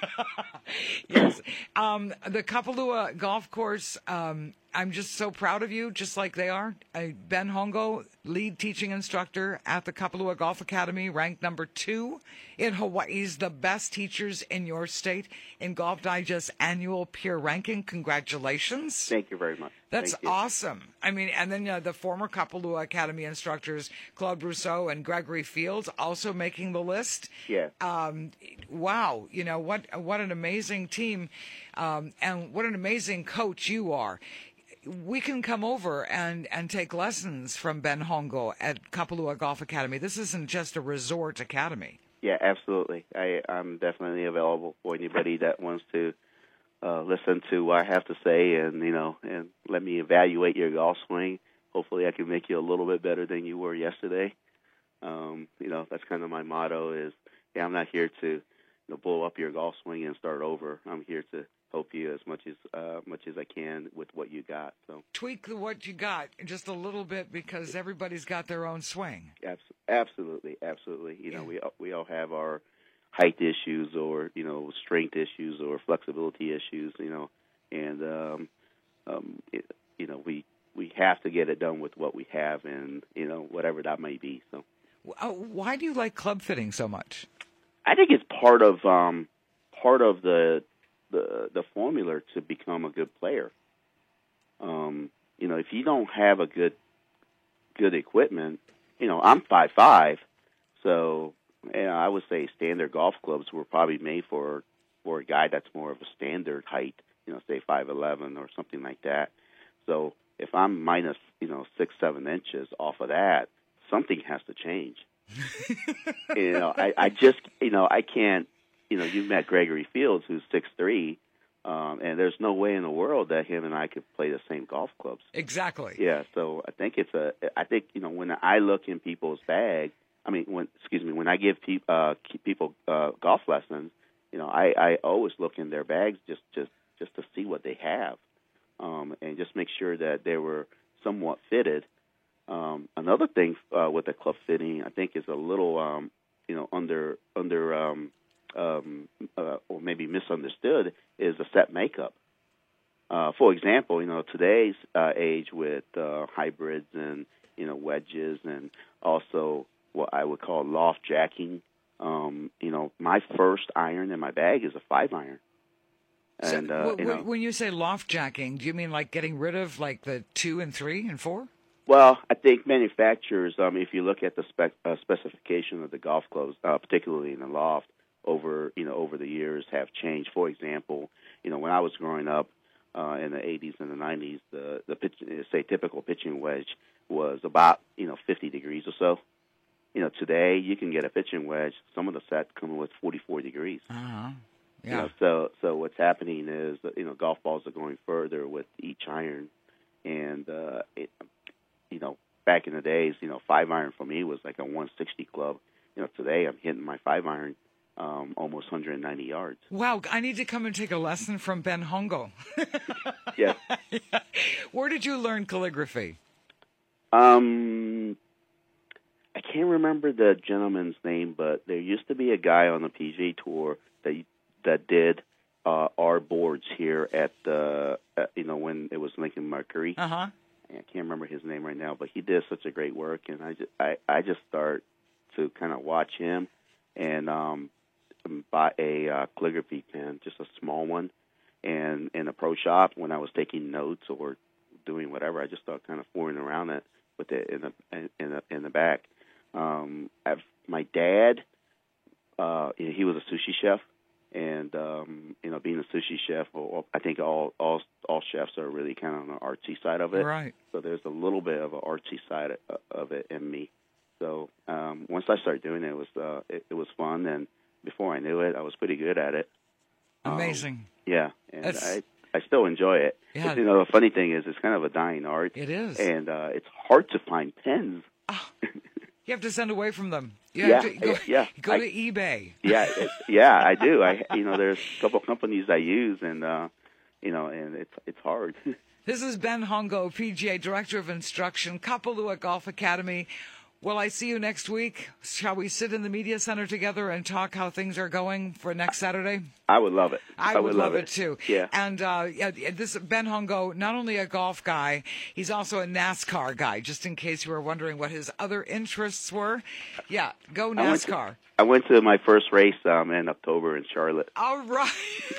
Yes. Um, the Kapalua Golf Course, um, I'm just so proud of you, just like they are. Uh, Ben Hongo, lead teaching instructor at the Kapalua Golf Academy, ranked number two in Hawaii's the best teachers in your state in Golf Digest's annual peer ranking. Congratulations. Thank you very much. That's Thank you. awesome. I mean, and then uh, the former Kapalua Academy instructors, Claude Brousseau and Gregory Fields, also making the list. Yeah. Um, wow. You know, what what an amazing team, um, and what an amazing coach you are. We can come over and, and take lessons from Ben Hongo at Kapalua Golf Academy. This isn't just a resort academy. Yeah, absolutely. I, I'm definitely available for anybody that wants to uh, listen to what I have to say, and you know, and let me evaluate your golf swing. Hopefully, I can make you a little bit better than you were yesterday. Um, you know, that's kind of my motto. Is yeah, I'm not here to you know, blow up your golf swing and start over. I'm here to help you as much as uh, much as I can with what you got. So Tweak the, what you got just a little bit, because everybody's got their own swing. abs- absolutely, absolutely. You know, Yeah. we all- we all have our height issues, or you know, strength issues, or flexibility issues. You know, and um, um, it, you know, we we have to get it done with what we have, and you know, whatever that may be. So Uh, why do you like club fitting so much? I think it's part of um, part of the the the formula to become a good player. Um, you know, if you don't have a good good equipment, you know, I'm five five, so you know, I would say standard golf clubs were probably made for for a guy that's more of a standard height, you know, say five eleven or something like that. So if I'm minus, you know, six seven inches off of that, something has to change. you know, I, I just, you know, I can't. You know, you met Gregory Fields, who's six three, um, and there's no way in the world that him and I could play the same golf clubs. Exactly. Yeah, so I think it's a. I think you know when I look in people's bag. I mean, when excuse me, when I give pe- uh, people uh, golf lessons, you know, I, I always look in their bags just just just to see what they have, um, and just make sure that they were somewhat fitted. Um, another thing uh, with the club fitting, I think, is a little, um, you know, under under. Um, Um, uh, or maybe misunderstood, is the set makeup. Uh, for example, you know, today's uh, age with uh, hybrids and, you know, wedges and also what I would call loft jacking, um, you know, my first iron in my bag is a five iron. And, so, uh, w- you know, when you say loft jacking, do you mean like getting rid of like the two and three and four? well, I think manufacturers, um, if you look at the spec, uh, specification of the golf clubs, uh, particularly in the loft, over you know over the years have changed. For example, you know when I was growing up uh, in the eighties and the nineties, the the pitch, say typical pitching wedge was about you know fifty degrees or so. You know today you can get a pitching wedge. Some of the sets come with forty-four degrees. Uh huh. Yeah. You know, so so what's happening is that, you know golf balls are going further with each iron. and uh, it, you know, back in the days, you know, five iron for me was like a one sixty club. You know, today I'm hitting my five iron um, almost one hundred ninety yards. Wow, I need to come and take a lesson from Ben Hongo. Yeah. Yeah. Where did you learn calligraphy? Um, I can't remember the gentleman's name, but there used to be a guy on the P G A Tour that that did uh, our boards here at the, uh, you know, when it was Lincoln Mercury. Uh huh. I can't remember his name right now, but he did such a great work, and I just, I, I just start to kind of watch him and um, buy a uh, calligraphy pen, just a small one, and in a pro shop when I was taking notes or doing whatever, I just started kind of fooling around it with it in the in the in the back. Um, I've, my dad, uh, he was a sushi chef. And um, you know, being a sushi chef, well, I think all, all all chefs are really kind of on the artsy side of it. Right. So there's a little bit of an artsy side of it in me. So um, once I started doing it, it was uh, it, it was fun, and before I knew it, I was pretty good at it. Amazing. Um, yeah, and That's... I I still enjoy it. Yeah. You know, the funny thing is, it's kind of a dying art. It is, and uh, it's hard to find pens. Oh, you have to send away from them. You yeah, have to go, yeah. Go I, to eBay. Yeah, it, yeah, I do. I, you know, there's a couple of companies I use, and uh, you know, and it's it's hard. This is Ben Hongo, P G A Director of Instruction, Kapalua Golf Academy. Will I see you next week? Shall we sit in the media center together and talk how things are going for next Saturday? I would love it. I, I would, would love, love it. it too. Yeah. And uh, yeah, this Ben Hongo, not only a golf guy, he's also a NASCAR guy. Just in case you were wondering what his other interests were, yeah, go NASCAR. I went to, I went to my first race um, in October in Charlotte. All right.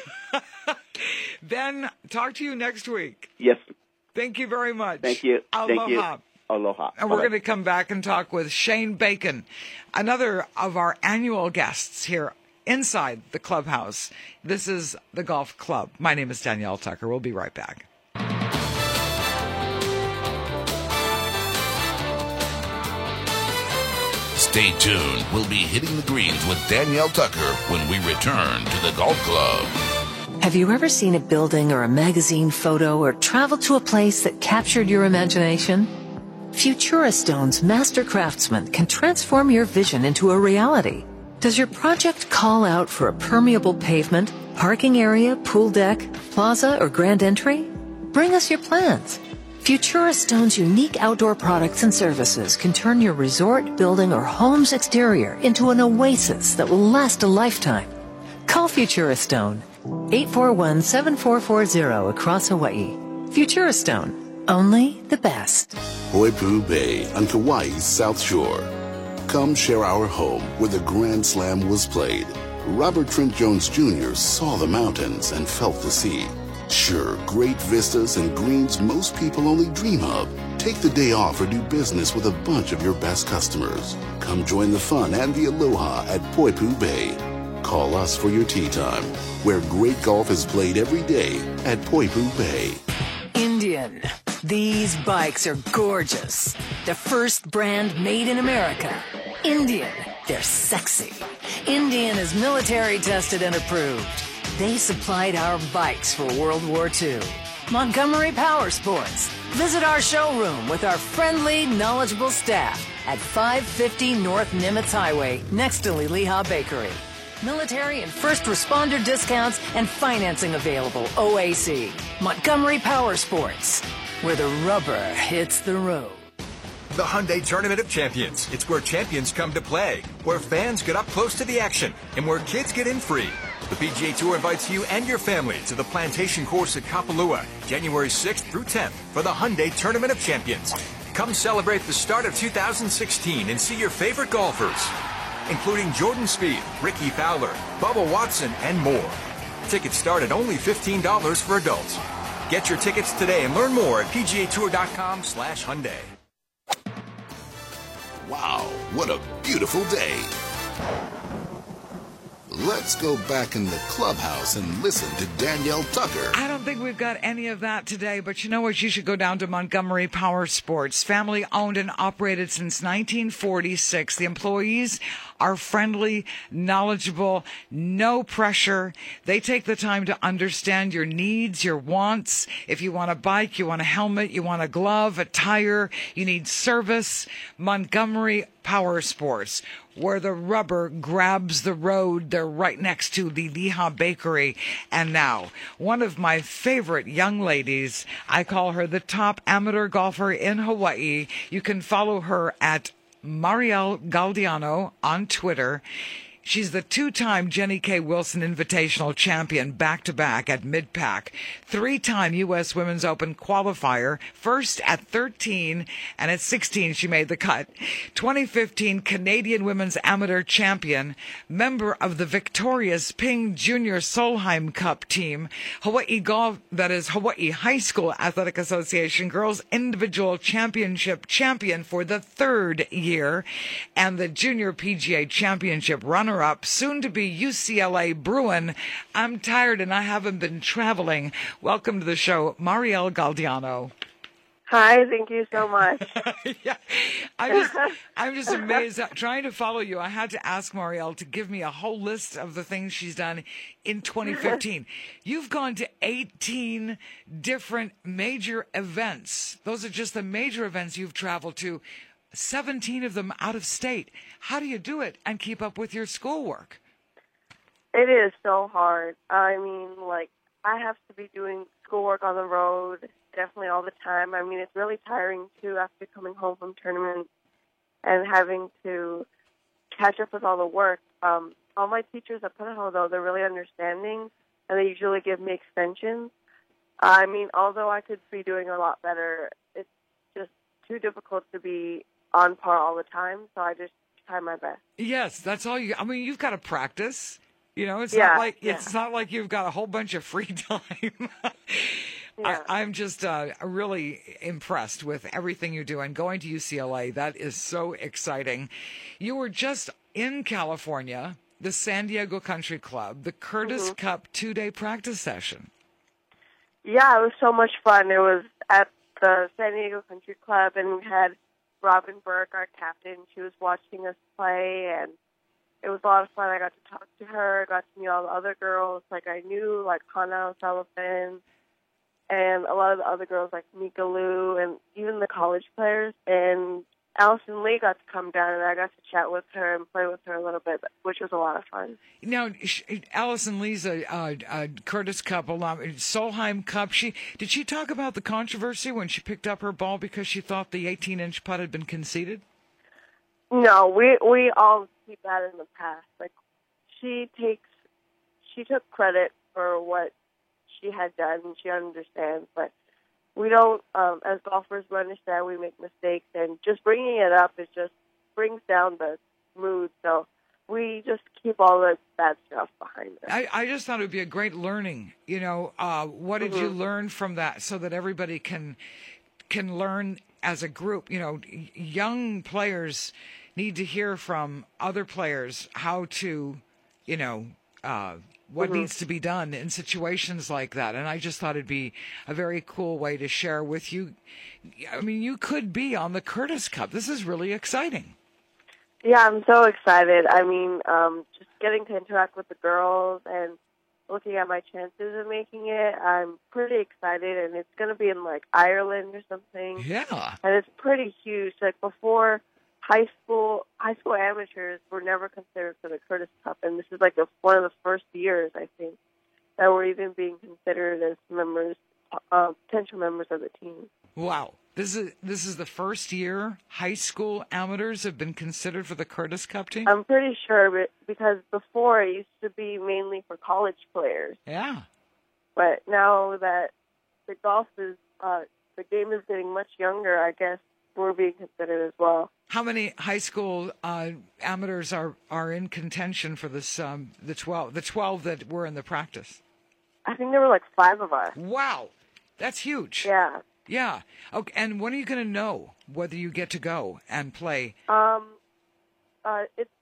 Ben, talk to you next week. Yes. Thank you very much. Thank you. Aloha. Thank you. Aloha. And we're going to come back and talk with Shane Bacon, another of our annual guests here inside the clubhouse. This is the Golf Club. My name is Danielle Tucker. We'll be right back. Stay tuned. We'll be hitting the greens with Danielle Tucker when we return to the Golf Club. Have you ever seen a building or a magazine photo or traveled to a place that captured your imagination? Futura Stone's master craftsmen can transform your vision into a reality. Does your project call out for a permeable pavement, parking area, pool deck, plaza, or grand entry? Bring us your plans. Futura Stone's unique outdoor products and services can turn your resort, building, or home's exterior into an oasis that will last a lifetime. Call Futura Stone, eight four one, seven four four zero across Hawaii. Futura Stone. Only the best. Poipu Bay on Kauai's South Shore. Come share our home where the Grand Slam was played. Robert Trent Jones Junior saw the mountains and felt the sea. Sure, great vistas and greens most people only dream of. Take the day off or do business with a bunch of your best customers. Come join the fun and the aloha at Poipu Bay. Call us for your tea time, where great golf is played every day at Poipu Bay. Indian. These bikes are gorgeous. The first brand made in America. Indian. They're sexy. Indian is military tested and approved. They supplied our bikes for World War Two. Montgomery Power Sports. Visit our showroom with our friendly, knowledgeable staff at five fifty North Nimitz Highway, next to Liliha Bakery. Military and first responder discounts and financing available. O A C. Montgomery Power Sports, where the rubber hits the road. The Hyundai Tournament of Champions. It's where champions come to play, where fans get up close to the action, and where kids get in free. The P G A Tour invites you and your family to the Plantation Course at Kapalua, January sixth through tenth for the Hyundai Tournament of Champions. Come celebrate the start of two thousand sixteen and see your favorite golfers, including Jordan Spieth, Ricky Fowler, Bubba Watson, and more. Tickets start at only fifteen dollars for adults. Get your tickets today and learn more at pgatour.com slash Hyundai. Wow, what a beautiful day. Let's go back in the clubhouse and listen to Danielle Tucker. I don't think we've got any of that today, but you know what? You should go down to Montgomery Power Sports. Family owned and operated since nineteen forty-six. The employees are friendly, knowledgeable, no pressure. They take the time to understand your needs, your wants. If you want a bike, you want a helmet, you want a glove, a tire, you need service. Montgomery Power Sports, where the rubber grabs the road. They're right next to the Liha Bakery. And now, one of my favorite young ladies, I call her the top amateur golfer in Hawaii. You can follow her at Marielle Galdiano on Twitter. She's the two-time Jenny K. Wilson Invitational champion back-to-back at Mid-Pac, three-time U S Women's Open qualifier, first at thirteen, and at sixteen she made the cut. twenty fifteen Canadian Women's Amateur champion, member of the victorious Ping Junior Solheim Cup team, Hawaii Golf, that is Hawaii High School Athletic Association Girls Individual Championship champion for the third year, and the Junior P G A Championship runner up, soon to be U C L A Bruin. I'm tired and I haven't been traveling. Welcome to the show, Marielle Galdiano. Hi, thank you so much. yeah, I'm just, I'm just amazed. Trying to follow you, I had to ask Marielle to give me a whole list of the things she's done in twenty fifteen. You've gone to eighteen different major events. Those are just the major events you've traveled to. seventeen of them out of state. How do you do it and keep up with your schoolwork? It is so hard. I mean, like, I have to be doing schoolwork on the road definitely all the time. I mean, it's really tiring, too, after coming home from tournaments and having to catch up with all the work. Um, all my teachers at Punahou, though, they're really understanding, and they usually give me extensions. I mean, although I could be doing a lot better, it's just too difficult to be on par all the time, so I just try my best. Yes, that's all you. I mean, you've got to practice. You know, it's yeah, not like yeah. it's not like you've got a whole bunch of free time. yeah. I, I'm just uh, really impressed with everything you do, and going to U C L A. That is so exciting. You were just in California, the San Diego Country Club, the Curtis mm-hmm. Cup two-day practice session. Yeah, it was so much fun. It was at the San Diego Country Club, and we had Robin Burke, our captain. She was watching us play, and it was a lot of fun. I got to talk to her, got to meet all the other girls like I knew, like Hannah O'Sullivan, and a lot of the other girls like Mika Lou, and even the college players. And Allison Lee got to come down, and I got to chat with her and play with her a little bit, which was a lot of fun. Now, Allison Lee's a, a, a Curtis Cup alum, Solheim Cup. She did she talk about the controversy when she picked up her ball because she thought the eighteen-inch putt had been conceded? No, we we all keep that in the past. Like, she takes, she took credit for what she had done, and she understands, but we don't, um, as golfers, we understand we make mistakes, and just bringing it up is just brings down the mood. So we just keep all the bad stuff behind us. I, I just thought it would be a great learning. You know, uh, what did mm-hmm. you learn from that, so that everybody can can learn as a group? You know, young players need to hear from other players how to, you know, uh, what mm-hmm. needs to be done in situations like that. And I just thought it'd be a very cool way to share with you. I mean, you could be on the Curtis Cup. This is really exciting. Yeah, I'm so excited. I mean, um, just getting to interact with the girls and looking at my chances of making it, I'm pretty excited. And it's going to be in, like, Ireland or something. Yeah. And it's pretty huge. Like, before, high school high school amateurs were never considered for the Curtis Cup, and this is like the, one of the first years, I think, that we're even being considered as members, uh, potential members of the team. Wow. This is this is the first year high school amateurs have been considered for the Curtis Cup team? I'm pretty sure, but because before it used to be mainly for college players. Yeah. But now that the golf is, uh, the game is getting much younger, I guess we're being considered as well. How many high school uh, amateurs are, are in contention for this? Um, the twelve, the twelve that were in the practice. I think there were like five of us. Wow, that's huge. Yeah. Yeah. Okay. And when are you going to know whether you get to go and play? Um, uh, it's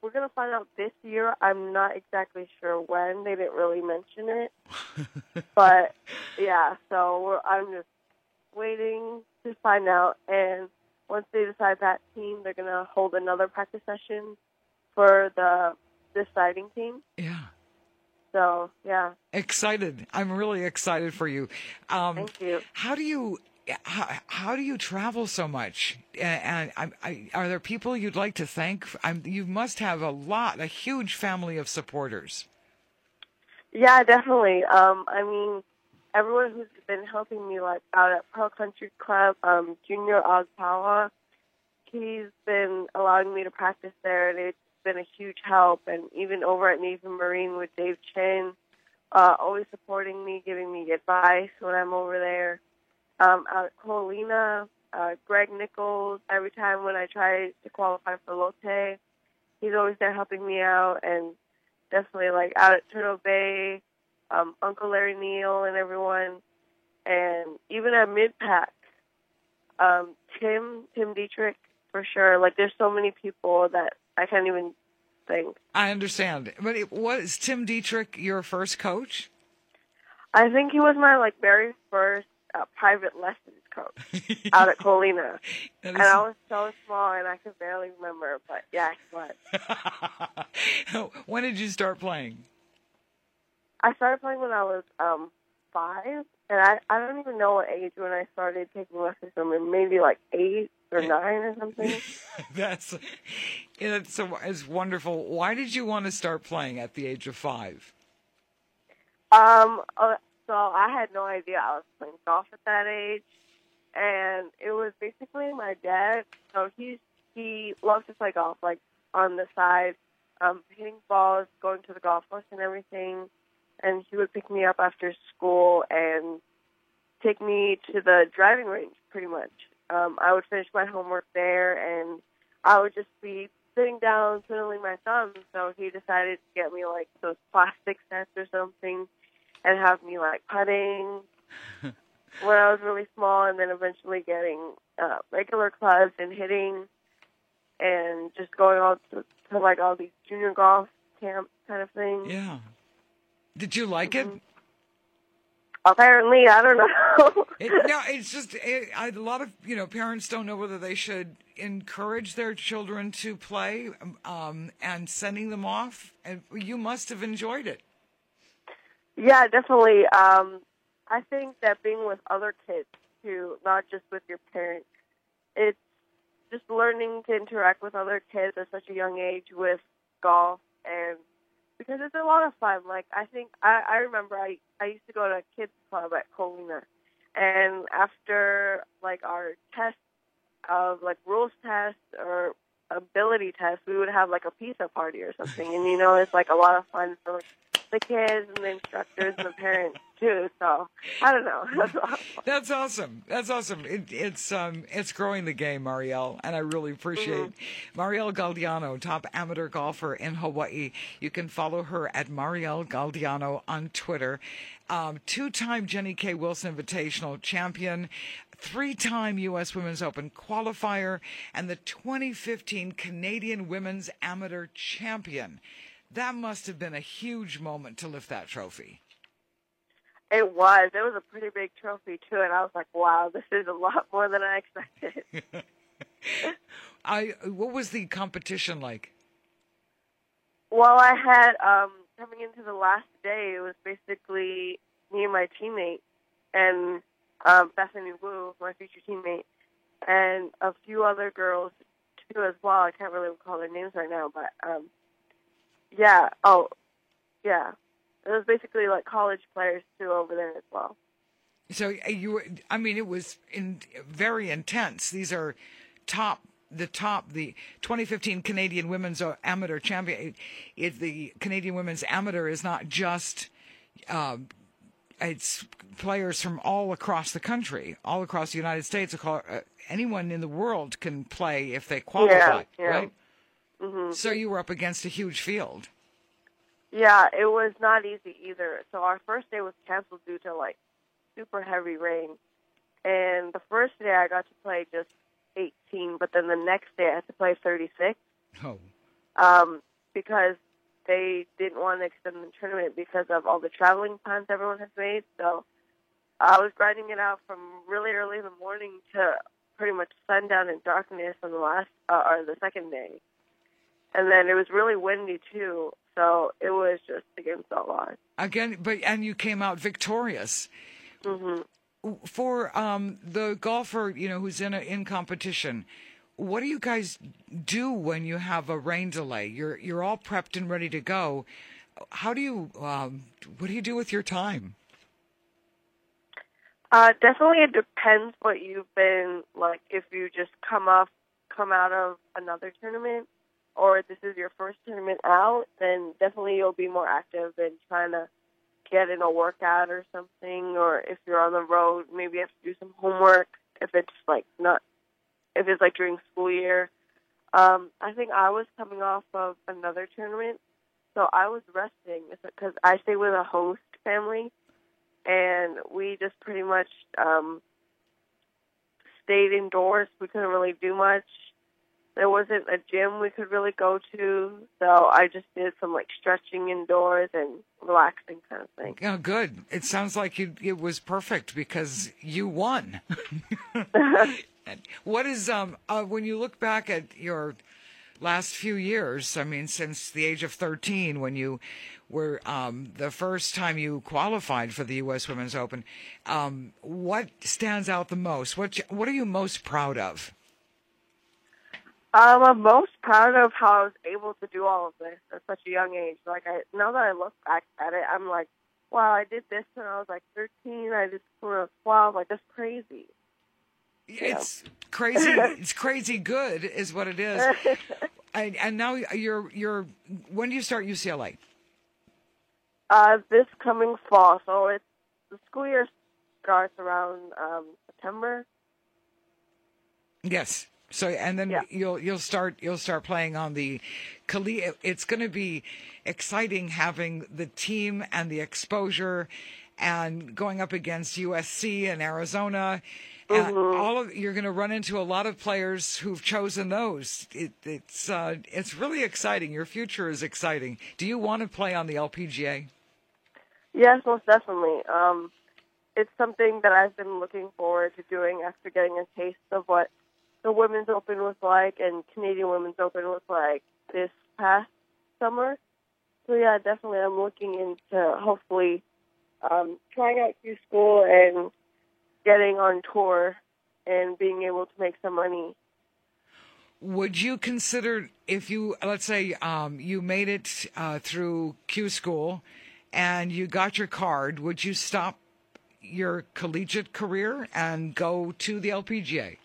we're going to find out this year. I'm not exactly sure when. They didn't really mention it. But, yeah, so we're, I'm just waiting to find out. And once they decide that team, they're going to hold another practice session for the deciding team. Yeah. So, yeah. Excited. I'm really excited for you. Um, Thank you. How do you... How, how do you travel so much? And, and I, I, are there people you'd like to thank? I'm, you must have a lot, a huge family of supporters. Yeah, definitely. Um, I mean, everyone who's been helping me, like out at Pearl Country Club, um, Junior Ogpawa, he's been allowing me to practice there, and it's been a huge help. And even over at Navy Marine with Dave Chin, uh, always supporting me, giving me advice when I'm over there. Um, out at Colina, uh, Greg Nichols, every time when I try to qualify for Lotte, he's always there helping me out. And definitely, like, out at Turtle Bay, um, Uncle Larry Neal and everyone. And even at Mid-Pack, um, Tim, Tim Dietrich, for sure. Like, there's so many people that I can't even think. I understand. But it, was Tim Dietrich your first coach? I think he was my, like, very first Uh, private lessons coach out at Colina. Is... And I was so small and I could barely remember, but yeah, he was. When did you start playing? I started playing when I was um, five, and I, I don't even know what age when I started taking lessons from him, maybe like eight or nine or something. That's it's, so, it's wonderful. Why did you want to start playing at the age of five? Um. Uh, So I had no idea I was playing golf at that age, and it was basically my dad. So he's he loves to play golf, like on the side, um, hitting balls, going to the golf course and everything. And he would pick me up after school and take me to the driving range, pretty much. Um, I would finish my homework there, and I would just be sitting down, twiddling my thumbs. So he decided to get me like those plastic sets or something, and have me, like, putting when I was really small, and then eventually getting uh, regular clubs and hitting, and just going all to, to, like, all these junior golf camps kind of thing. Yeah. Did you like mm-hmm. it? Apparently, I don't know. it, no, it's just, it, I, a lot of, you know, parents don't know whether they should encourage their children to play um, and sending them off, and you must have enjoyed it. Yeah, definitely. Um, I think that being with other kids, too, not just with your parents, it's just learning to interact with other kids at such a young age with golf, and because it's a lot of fun. Like, I think, I, I remember I, I used to go to a kids club at Colina, and after, like, our test of, like, rules test or ability test, we would have, like, a pizza party or something, and, you know, it's, like, a lot of fun for, like, the kids and the instructors and the parents too. So I don't know. That's awesome. That's awesome. That's awesome. It, it's um it's growing the game, Marielle, and I really appreciate mm-hmm. Marielle Galdiano, top amateur golfer in Hawaii. You can follow her at Marielle Galdiano on Twitter. Um, two-time Jenny K. Wilson Invitational champion, three-time U S Women's Open qualifier, and the twenty fifteen Canadian Women's Amateur champion. That must have been a huge moment to lift that trophy. It was. It was a pretty big trophy, too, and I was like, wow, this is a lot more than I expected. I. What was the competition like? Well, I had, um, coming into the last day, it was basically me and my teammate, and um, Bethany Wu, my future teammate, and a few other girls, too, as well. I can't really recall their names right now, but... Um, Yeah. Oh, yeah. It was basically like college players too over there as well. So you were, I mean, it was in, very intense. These are top, the top, the twenty fifteen Canadian Women's Amateur Champion. It, the Canadian Women's Amateur is not just, uh, it's players from all across the country, all across the United States. Anyone in the world can play if they qualify, yeah, yeah. right? Mm-hmm. So you were up against a huge field. Yeah, it was not easy either. So our first day was canceled due to, like, super heavy rain. And the first day I got to play just eighteen, but then the next day I had to play thirty-six. Oh. Um, because they didn't want to extend the tournament because of all the traveling plans everyone has made. So I was grinding it out from really early in the morning to pretty much sundown and darkness on the last uh, or the second day. And then it was really windy too, so it was just against all odds. Again, but and you came out victorious. Mm-hmm. For um, the golfer, you know, who's in a, in competition, what do you guys do when you have a rain delay? You're you're all prepped and ready to go. How do you um, what do you do with your time? Uh, definitely, it depends what you've been like. If you just come off, come out of another tournament, or if this is your first tournament out, then definitely you'll be more active in trying to get in a workout or something. Or if you're on the road, maybe you have to do some homework. If it's like not, if it's like during school year. Um, I think I was coming off of another tournament, so I was resting because I stay with a host family. And we just pretty much um, stayed indoors. We couldn't really do much. There wasn't a gym we could really go to, so I just did some like stretching indoors and relaxing kind of thing. Oh, good. It sounds like you, it was perfect because you won. What is um uh, when you look back at your last few years? I mean, since the age of thirteen, when you were um, the first time you qualified for the U S Women's Open, um, what stands out the most? What what are you most proud of? Um, I'm most proud of how I was able to do all of this at such a young age. Like I, now that I look back at it, I'm like, wow, I did this when I was like thirteen. I did this when I was twelve. Like that's crazy. It's yeah. crazy. It's crazy good, is what it is. and, and now you're you're. When do you start U C L A? Uh, this coming fall. So it's the school year starts around um, September. Yes. So and then yeah. you'll you'll start you'll start playing on the Kali. It's going to be exciting having the team and the exposure, and going up against U S C and Arizona. And mm-hmm. all of you're going to run into a lot of players who've chosen those. It, it's uh, it's really exciting. Your future is exciting. Do you want to play on the L P G A? Yes, most definitely. Um, it's something that I've been looking forward to doing after getting a taste of what the Women's Open was like and Canadian Women's Open was like this past summer. So yeah, definitely I'm looking into hopefully um, trying out Q School and getting on tour and being able to make some money. Would you consider, if you, let's say um, you made it uh, through Q School and you got your card, would you stop your collegiate career and go to the L P G A?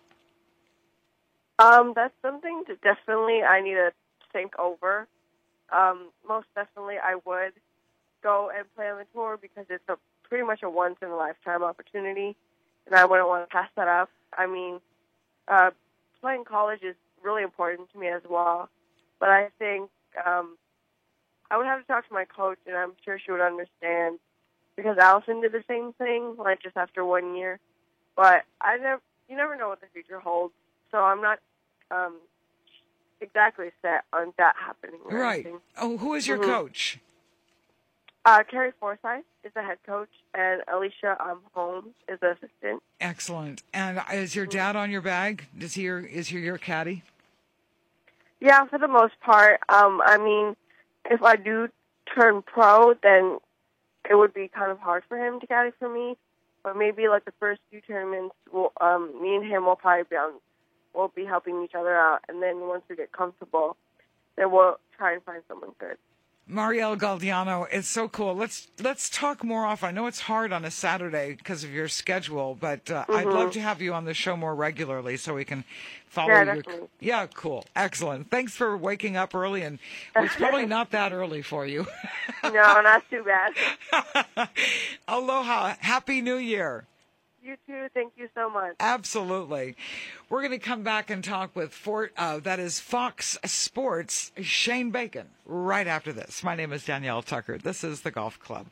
Um, that's something that definitely I need to think over. Um, most definitely I would go and play on the tour because it's a pretty much a once-in-a-lifetime opportunity, and I wouldn't want to pass that up. I mean, uh, playing college is really important to me as well, but I think um, I would have to talk to my coach, and I'm sure she would understand because Allison did the same thing, like just after one year. But I never, you never know what the future holds, so I'm not um, exactly set on that happening. Right. Anything. Oh, who is your mm-hmm. coach? Uh, Carrie Forsyth is the head coach, and Alicia um, Holmes is the assistant. Excellent. And is your dad on your bag? Is he your, is he your caddy? Yeah, for the most part. Um, I mean, if I do turn pro, then it would be kind of hard for him to caddy for me. But maybe like the first few tournaments, we'll, um, me and him will probably be on, we'll be helping each other out. And then once we get comfortable, then we'll try and find someone good. Marielle Galdiano, it's so cool. Let's let's talk more often. I know it's hard on a Saturday because of your schedule, but uh, mm-hmm. I'd love to have you on the show more regularly so we can follow yeah, your. Definitely. Yeah, cool, excellent. Thanks for waking up early, and well, it's probably not that early for you. No, not too bad. Aloha, Happy New Year. You too. Thank you so much. Absolutely. We're going to come back and talk with Fort, uh, that is Fox Sports, Shane Bacon, right after this. My name is Danielle Tucker. This is The Golf Club.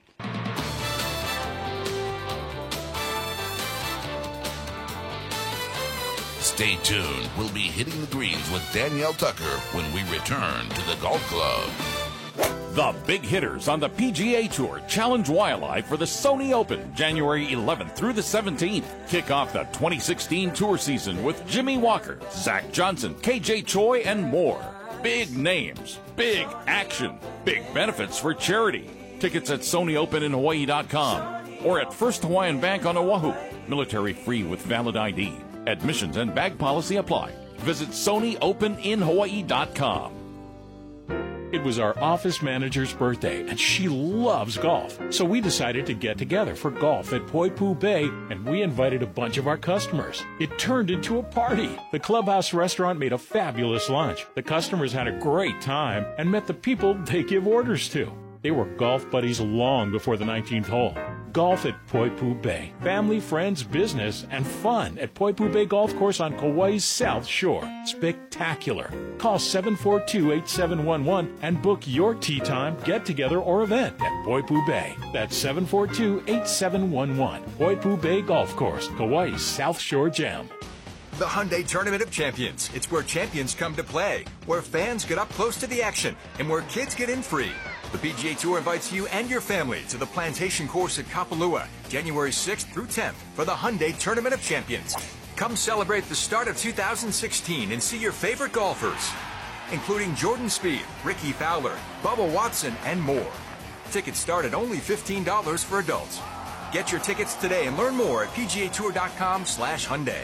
Stay tuned. We'll be hitting the greens with Danielle Tucker when we return to the Golf Club. The big hitters on the P G A Tour challenge Wildlife for the Sony Open, January eleventh through the seventeenth. Kick off the twenty sixteen tour season with Jimmy Walker, Zach Johnson, K J Choi, and more. Big names, big action, big benefits for charity. Tickets at Sony Open in Hawaii dot com or at First Hawaiian Bank on Oahu. Military free with valid I D. Admissions and bag policy apply. Visit Sony Open in Hawaii dot com. It was our office manager's birthday, and she loves golf. So we decided to get together for golf at Poipu Bay, and we invited a bunch of our customers. It turned into a party. The Clubhouse restaurant made a fabulous lunch. The customers had a great time and met the people they give orders to. They were golf buddies long before the nineteenth hole. Golf at Poipu Bay. Family, friends, business, and fun at Poipu Bay Golf Course on Kauai's South Shore. Spectacular. Call seven four two, eight seven one one and book your tee time, get-together, or event at Poipu Bay. That's seven four two, eight seven one one. Poipu Bay Golf Course, Kauai's South Shore Gem. The Hyundai Tournament of Champions. It's where champions come to play, where fans get up close to the action, and where kids get in free. The P G A Tour invites you and your family to the Plantation Course at Kapalua, January sixth through tenth for the Hyundai Tournament of Champions. Come celebrate the start of two thousand sixteen and see your favorite golfers, including Jordan Spieth, Ricky Fowler, Bubba Watson, and more. Tickets start at only fifteen dollars for adults. Get your tickets today and learn more at P G A Tour dot com slash Hyundai.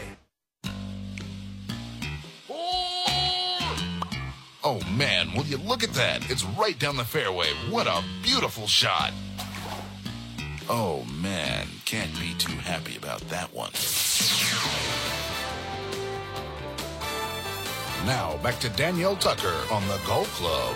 Oh, man, will you look at that? It's right down the fairway. What a beautiful shot. Oh, man, can't be too happy about that one. Now, back to Danielle Tucker on the Golf Club.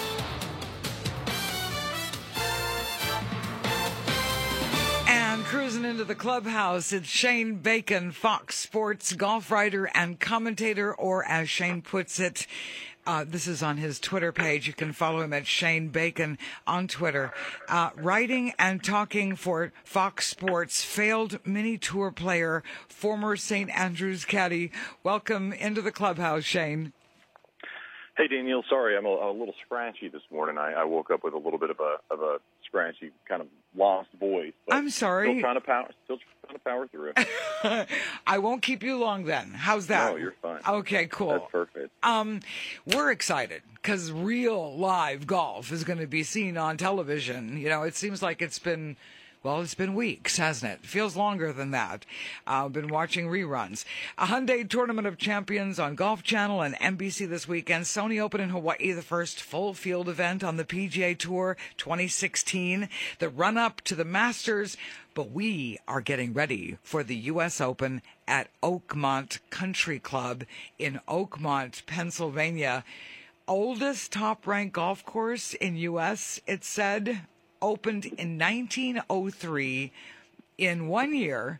And cruising into the clubhouse, it's Shane Bacon, Fox Sports golf writer and commentator, or as Shane puts it, Uh, this is on his Twitter page. You can follow him at Shane Bacon on Twitter. Uh, writing and talking for Fox Sports, failed mini tour player, former Saint Andrews caddy. Welcome into the clubhouse, Shane. Hey, Danielle. Sorry, I'm a, a little scratchy this morning. I, I woke up with a little bit of a of a scratchy, kind of lost voice. But I'm sorry. Still trying to power. Still trying to power through it. I won't keep you long then. How's that? No, you're fine. Okay, cool. That's perfect. Um, we're excited because real live golf is going to be seen on television. You know, it seems like it's been, well, it's been weeks, hasn't it? It feels longer than that. I've uh, been watching reruns. A Hyundai Tournament of Champions on Golf Channel and N B C this weekend. Sony Open in Hawaii, the first full field event on the P G A Tour twenty sixteen. The run-up to the Masters. But we are getting ready for the U S Open at Oakmont Country Club in Oakmont, Pennsylvania. Oldest top-ranked golf course in U S, it said, opened in nineteen oh three. In one year,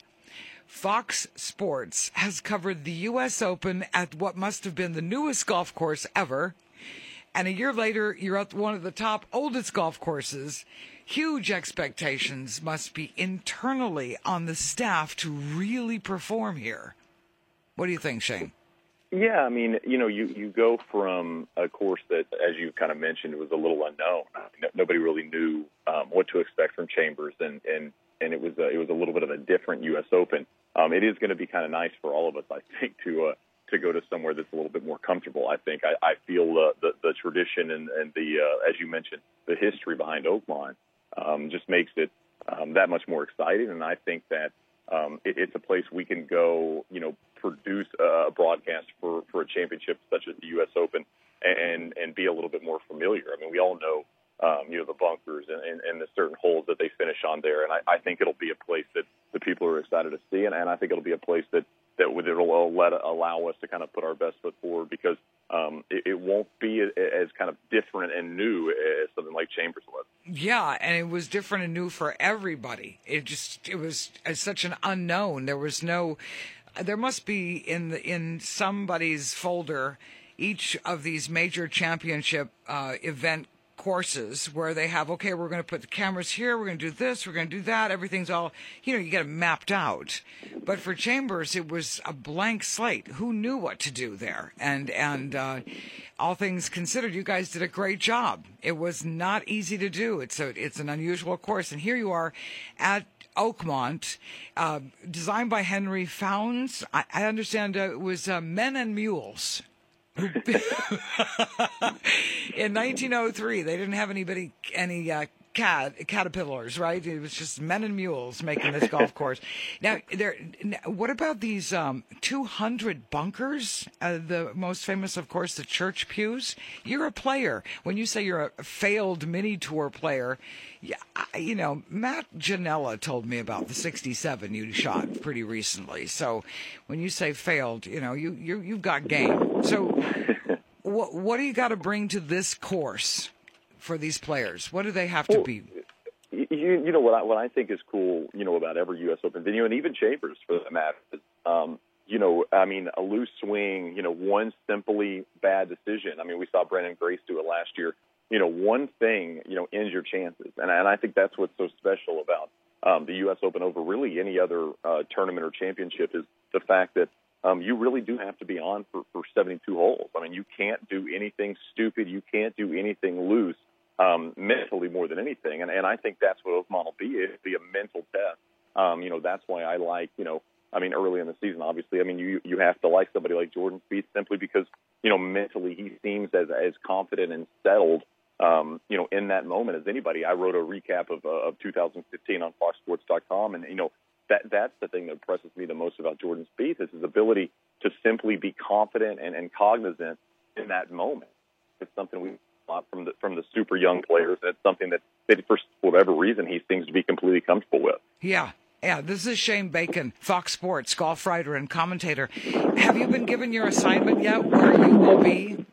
Fox Sports has covered the U S Open at what must have been the newest golf course ever. And a year later, you're at one of the top oldest golf courses. Huge expectations must be internally on the staff to really perform here. What do you think, Shane? Yeah, I mean, you know, you, you go from a course that, as you kind of mentioned, was a little unknown. No, nobody really knew um, what to expect from Chambers, and, and, and it was a, it was a little bit of a different U S Open. Um, it is going to be kind of nice for all of us, I think, to uh, to go to somewhere that's a little bit more comfortable. I think I, I feel uh, the the tradition and, and the uh, as you mentioned, the history behind Oakmont um, just makes it um, that much more exciting. And I think that um, it, it's a place we can go, you know, produce a broadcast for, for a championship such as the U S Open and and be a little bit more familiar. I mean, we all know um, you know the bunkers and, and, and the certain holes that they finish on there, and I, I think it'll be a place that the people are excited to see, and, and I think it'll be a place that that it'll let allow us to kind of put our best foot forward, because um, it, it won't be as kind of different and new as something like Chambers was. Yeah, and it was different and new for everybody. It just it was such an unknown. There was no, there must be in the, in somebody's folder each of these major championship uh, event courses where they have, okay, we're going to put the cameras here, we're going to do this, we're going to do that. Everything's all, you know, you get it mapped out. But for Chambers, it was a blank slate. Who knew what to do there? And, and, uh, all things considered, you guys did a great job. It was not easy to do. It's a, it's an unusual course. And here you are at Oakmont, uh, designed by Henry Founds. I, I understand uh, it was uh, Men and Mules. In nineteen oh three, they didn't have anybody, any uh, cat, caterpillars, right? It was just men and mules making this golf course. Now, there. What about these um, two hundred bunkers? Uh, the most famous, of course, the church pews. You're a player. When you say you're a failed mini tour player, yeah, you know, Matt Janella told me about the sixty-seven you shot pretty recently. So when you say failed, you know, you, you, you've got game. So what, what do you got to bring to this course for these players? What do they have to well, be? You, you know, what I, what I think is cool, you know, about every U S Open venue, and even Chambers for that matter, is, um, you know, I mean, a loose swing, you know, one simply bad decision. I mean, we saw Brandon Grace do it last year. You know, one thing, you know, ends your chances. And, and I think that's what's so special about um, the U S Open over really any other uh, tournament or championship is the fact that um, you really do have to be on for, for seventy-two holes. I mean, you can't do anything stupid. You can't do anything loose um, mentally more than anything. And, and I think that's what Oakmont will be. It'll be a mental test. Um, you know, that's why I like, you know, I mean, early in the season, obviously, I mean, you you have to like somebody like Jordan Spieth simply because, you know, mentally he seems as, as confident and settled Um, you know, in that moment as anybody. I wrote a recap of, uh, of two thousand fifteen on Fox Sports dot com, and, you know, that that's the thing that impresses me the most about Jordan Spieth is his ability to simply be confident and, and cognizant in that moment. It's something we want from the from the super young players, and it's something that, that for whatever reason, he seems to be completely comfortable with. Yeah. Yeah, this is Shane Bacon, Fox Sports, golf writer and commentator. Have you been given your assignment yet where you will be?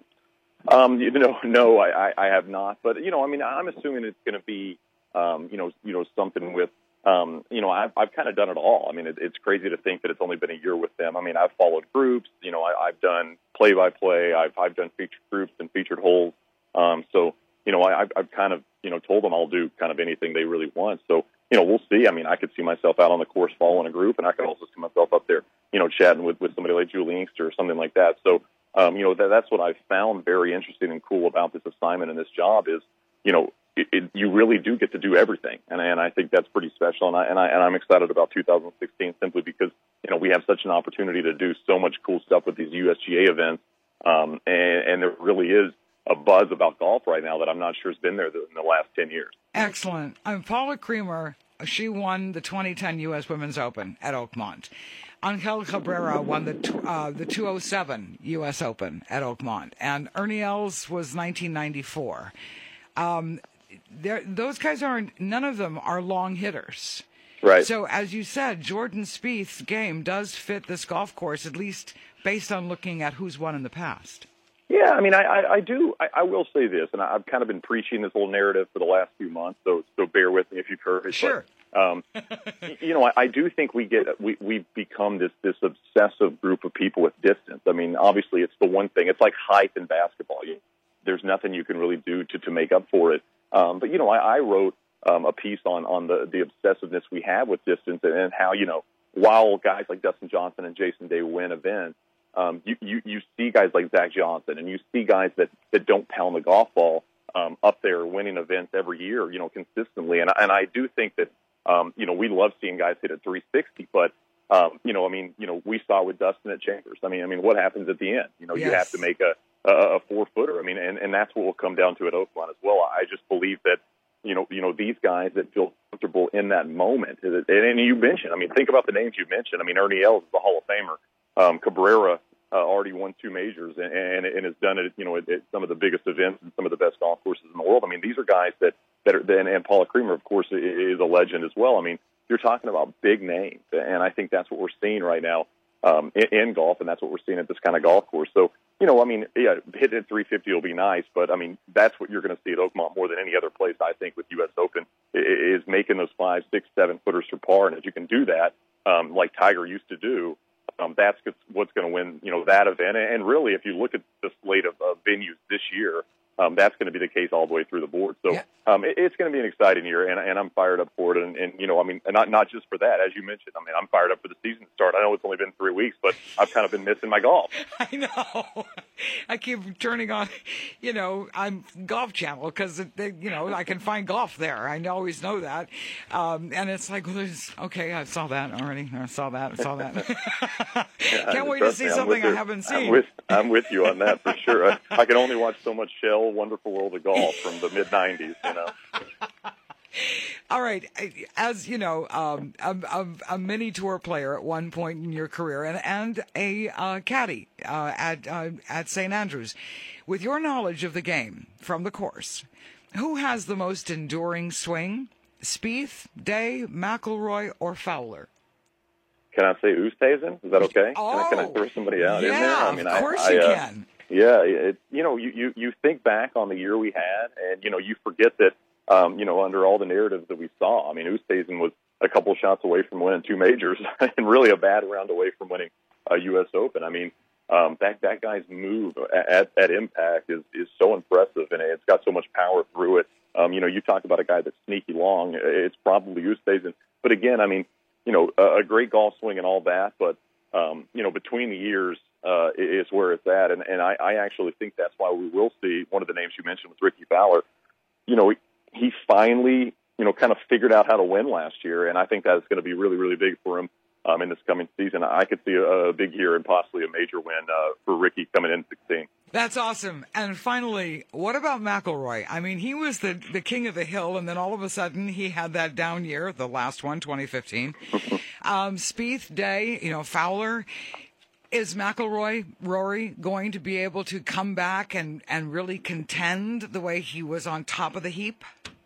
Um, you know, no, I, I have not. But, you know, I mean, I'm assuming it's going to be, um, you know, you know, something with, um, you know, I've, I've kind of done it all. I mean, it, it's crazy to think that it's only been a year with them. I mean, I've followed groups, you know, I, I've done play-by-play, I've, I've done featured groups and featured holes. Um, so, you know, I, I've, I've kind of, you know, told them I'll do kind of anything they really want. So, you know, we'll see. I mean, I could see myself out on the course following a group, and I could also see myself up there, you know, chatting with, with somebody like Julie Inkster or something like that. So, Um, you know, that, that's what I've found very interesting and cool about this assignment and this job is, you know, it, it, you really do get to do everything. And, and I think that's pretty special. And, I, and, I, and I'm excited about two thousand sixteen simply because, you know, we have such an opportunity to do so much cool stuff with these U S G A events. Um, and, and there really is a buzz about golf right now that I'm not sure has been there in the last ten years. Excellent. I'm Paula Creamer. She won the twenty ten U S Women's Open at Oakmont. Angel Cabrera won the uh, the two oh seven U S Open at Oakmont, and Ernie Els was nineteen ninety-four. Um, those guys aren't. None of them are long hitters. Right. So, as you said, Jordan Spieth's game does fit this golf course, at least based on looking at who's won in the past. Yeah, I mean, I, I, I do. I, I will say this, and I've kind of been preaching this whole narrative for the last few months, so so bear with me if you've heard it. Sure. But, um, you know, I, I do think we get we we've become this this obsessive group of people with distance. I mean, obviously, it's the one thing. It's like height in basketball. You, there's nothing you can really do to to make up for it. Um, but you know, I, I wrote um, a piece on on the the obsessiveness we have with distance and, and how, you know, while guys like Dustin Johnson and Jason Day win events, Um, you, you, you see guys like Zach Johnson, and you see guys that, that don't pound the golf ball um, up there winning events every year, you know, consistently. And, and I do think that, um, you know, we love seeing guys hit at three sixty, but, um, you know, I mean, you know, we saw with Dustin at Chambers. I mean, I mean, what happens at the end? You know, yes. You have to make a, a, a four-footer. I mean, and, and that's what will come down to at Oakmont as well. I just believe that, you know, you know, these guys that feel comfortable in that moment, and, and you mentioned, I mean, think about the names you mentioned. I mean, Ernie Els is the Hall of Famer. Um, Cabrera uh, already won two majors and, and, and has done it, you know, at, at some of the biggest events and some of the best golf courses in the world. I mean, these are guys that, that are, and, and Paula Creamer, of course, is a legend as well. I mean, you're talking about big names, and I think that's what we're seeing right now um, in, in golf, and that's what we're seeing at this kind of golf course. So, you know, I mean, yeah, hitting at three fifty will be nice, but, I mean, that's what you're going to see at Oakmont more than any other place, I think, with U S Open, is making those five, six, seven footers for par. And if you can do that, um, like Tiger used to do, um, that's what's going to win, you know, that event. And really, if you look at the slate of uh, venues this year, um, that's going to be the case all the way through the board. So Yeah. um, it, it's going to be an exciting year, and, and I'm fired up for it. And, and you know, I mean, not not just for that, as you mentioned. I mean, I'm fired up for the season to start. I know it's only been three weeks, but I've kind of been missing my golf. I know. I keep turning on, you know, I'm Golf Channel because, you know, I can find golf there. I always know that. Um, and it's like, well, there's, okay, I saw that already. I saw that. I saw that. Yeah, Can't wait to trust see me, I'm something with I you. haven't seen. I'm with, I'm with you on that for sure. I, I can only watch so much Shell, Wonderful World of Golf from the mid nineties, you know. All right. As you know, um, a, a, a mini tour player at one point in your career and, and a uh, caddy uh, at, uh, at Saint Andrews, with your knowledge of the game from the course, who has the most enduring swing? Spieth, Day, McIlroy, or Fowler? Can I say Oosthuizen? Is that okay? Oh, can, I, can I throw somebody out yeah, in there? I mean, of course I, you I, uh, can. Yeah, it, you know, you, you, you think back on the year we had, and, you know, you forget that, um, you know, under all the narratives that we saw, I mean, Oosthuizen was a couple shots away from winning two majors and really a bad round away from winning a U S Open. I mean, um, that, that guy's move at, at impact is, is so impressive, and it's got so much power through it. Um, you know, you talk about a guy that's sneaky long. It's probably Oosthuizen. But again, I mean, you know, a, a great golf swing and all that, but, um, you know, between the years uh, is where it's at. And, and I, I actually think that's why we will see one of the names you mentioned with Ricky Fowler. You know, he, he finally, you know, kind of figured out how to win last year, and I think that's going to be really, really big for him um, in this coming season. I could see a, a big year and possibly a major win uh, for Ricky coming in sixteen. That's awesome. And finally, what about McIlroy? I mean, he was the, the king of the hill, and then all of a sudden he had that down year, the last one, twenty fifteen. um, Spieth, Day, you know, Fowler. Is McIlroy, Rory, going to be able to come back and, and really contend the way he was on top of the heap?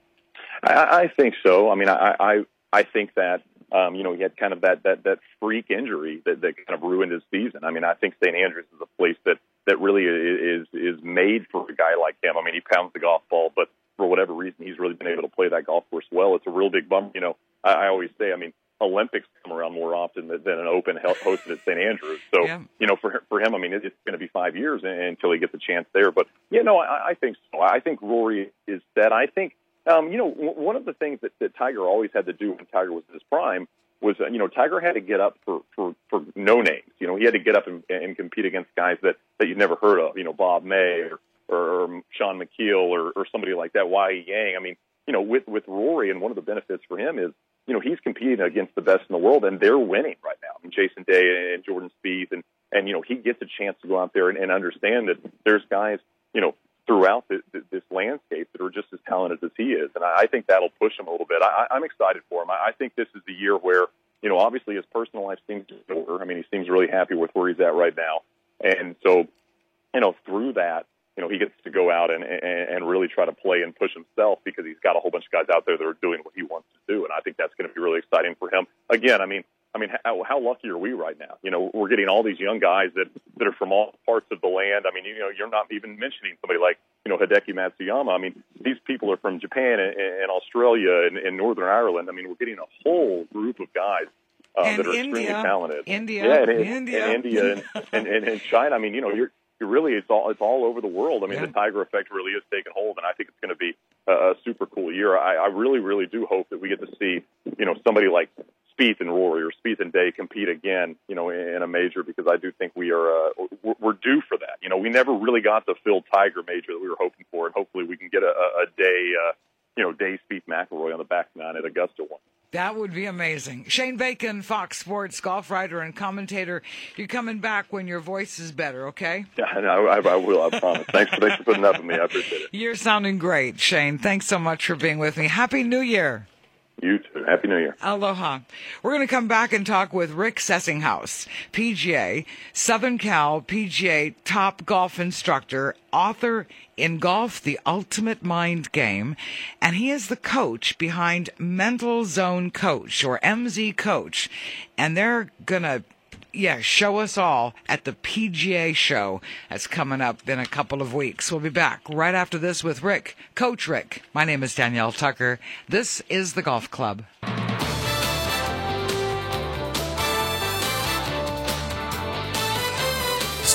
I, I think so. I mean, I I, I think that, um, you know, he had kind of that, that, that freak injury that, that kind of ruined his season. I mean, I think Saint Andrews is a place that, that really is is made for a guy like him. I mean, he pounds the golf ball, but for whatever reason, he's really been able to play that golf course well. It's a real big bummer. You know, I, I always say, I mean, Olympics come around more often than, than an Open hosted at Saint Andrews. So, yeah. you know, for for him, I mean, it's going to be five years until he gets a chance there. But, you know, I, I think so. I think Rory is set. I think, um, you know, w- one of the things that, that Tiger always had to do when Tiger was in his prime was, uh, you know, Tiger had to get up for, for, for no names. You know, he had to get up and, and compete against guys that, that you'd never heard of, you know, Bob May or, or, or Sean McKeel or, or somebody like that, Y E Yang. I mean, you know, with, with Rory, and one of the benefits for him is, you know, he's competing against the best in the world, and they're winning right now. I mean, Jason Day and Jordan Spieth, and, and, you know, he gets a chance to go out there and, and understand that there's guys, you know, throughout the, the, this landscape that are just as talented as he is. And I, I think that'll push him a little bit. I, I'm excited for him. I, I think this is the year where, you know, obviously his personal life seems to be over. I mean, he seems really happy with where he's at right now. And so, you know, through that, you know, he gets to go out and, and, and really try to play and push himself because he's got a whole bunch of guys out there that are doing what he wants to do. And I think that's going to be really exciting for him. Again, I mean, I mean, how, how lucky are we right now? You know, we're getting all these young guys that, that are from all parts of the land. I mean, you know, you're not even mentioning somebody like, you know, Hideki Matsuyama. I mean, these people are from Japan and, and Australia and, and Northern Ireland. I mean, we're getting a whole group of guys uh, that are India, extremely talented. India, yeah, and, India, and India, and, and, and, and China. I mean, you know, you're. Really, it's all it's all over the world. I mean, yeah. the Tiger effect really is taking hold, and I think it's going to be a, a super cool year. I, I really, really do hope that we get to see, you know, somebody like Spieth and Rory or Spieth and Day compete again, you know, in, in a major, because I do think we are uh, we're, we're due for that. You know, we never really got the Phil Tiger major that we were hoping for, and hopefully we can get a, a Day, uh, you know, Day Spieth McIlroy on the back nine at Augusta one. That would be amazing. Shane Bacon, Fox Sports golf writer and commentator. You're coming back when your voice is better, okay? Yeah, no, I, I will, I promise. Thanks for, thanks for putting up with me. I appreciate it. You're sounding great, Shane. Thanks so much for being with me. Happy New Year. You too. Happy New Year. Aloha. We're going to come back and talk with Rick Sessinghaus, P G A, Southern Cal P G A top golf instructor, author in Golf, The Ultimate Mind Game, and he is the coach behind Mental Zone Coach, or M Z Coach, and they're going to Yeah, show us all at the P G A show that's coming up in a couple of weeks. We'll be back right after this with Rick, Coach Rick. My name is Danielle Tucker. This is the Golf Club.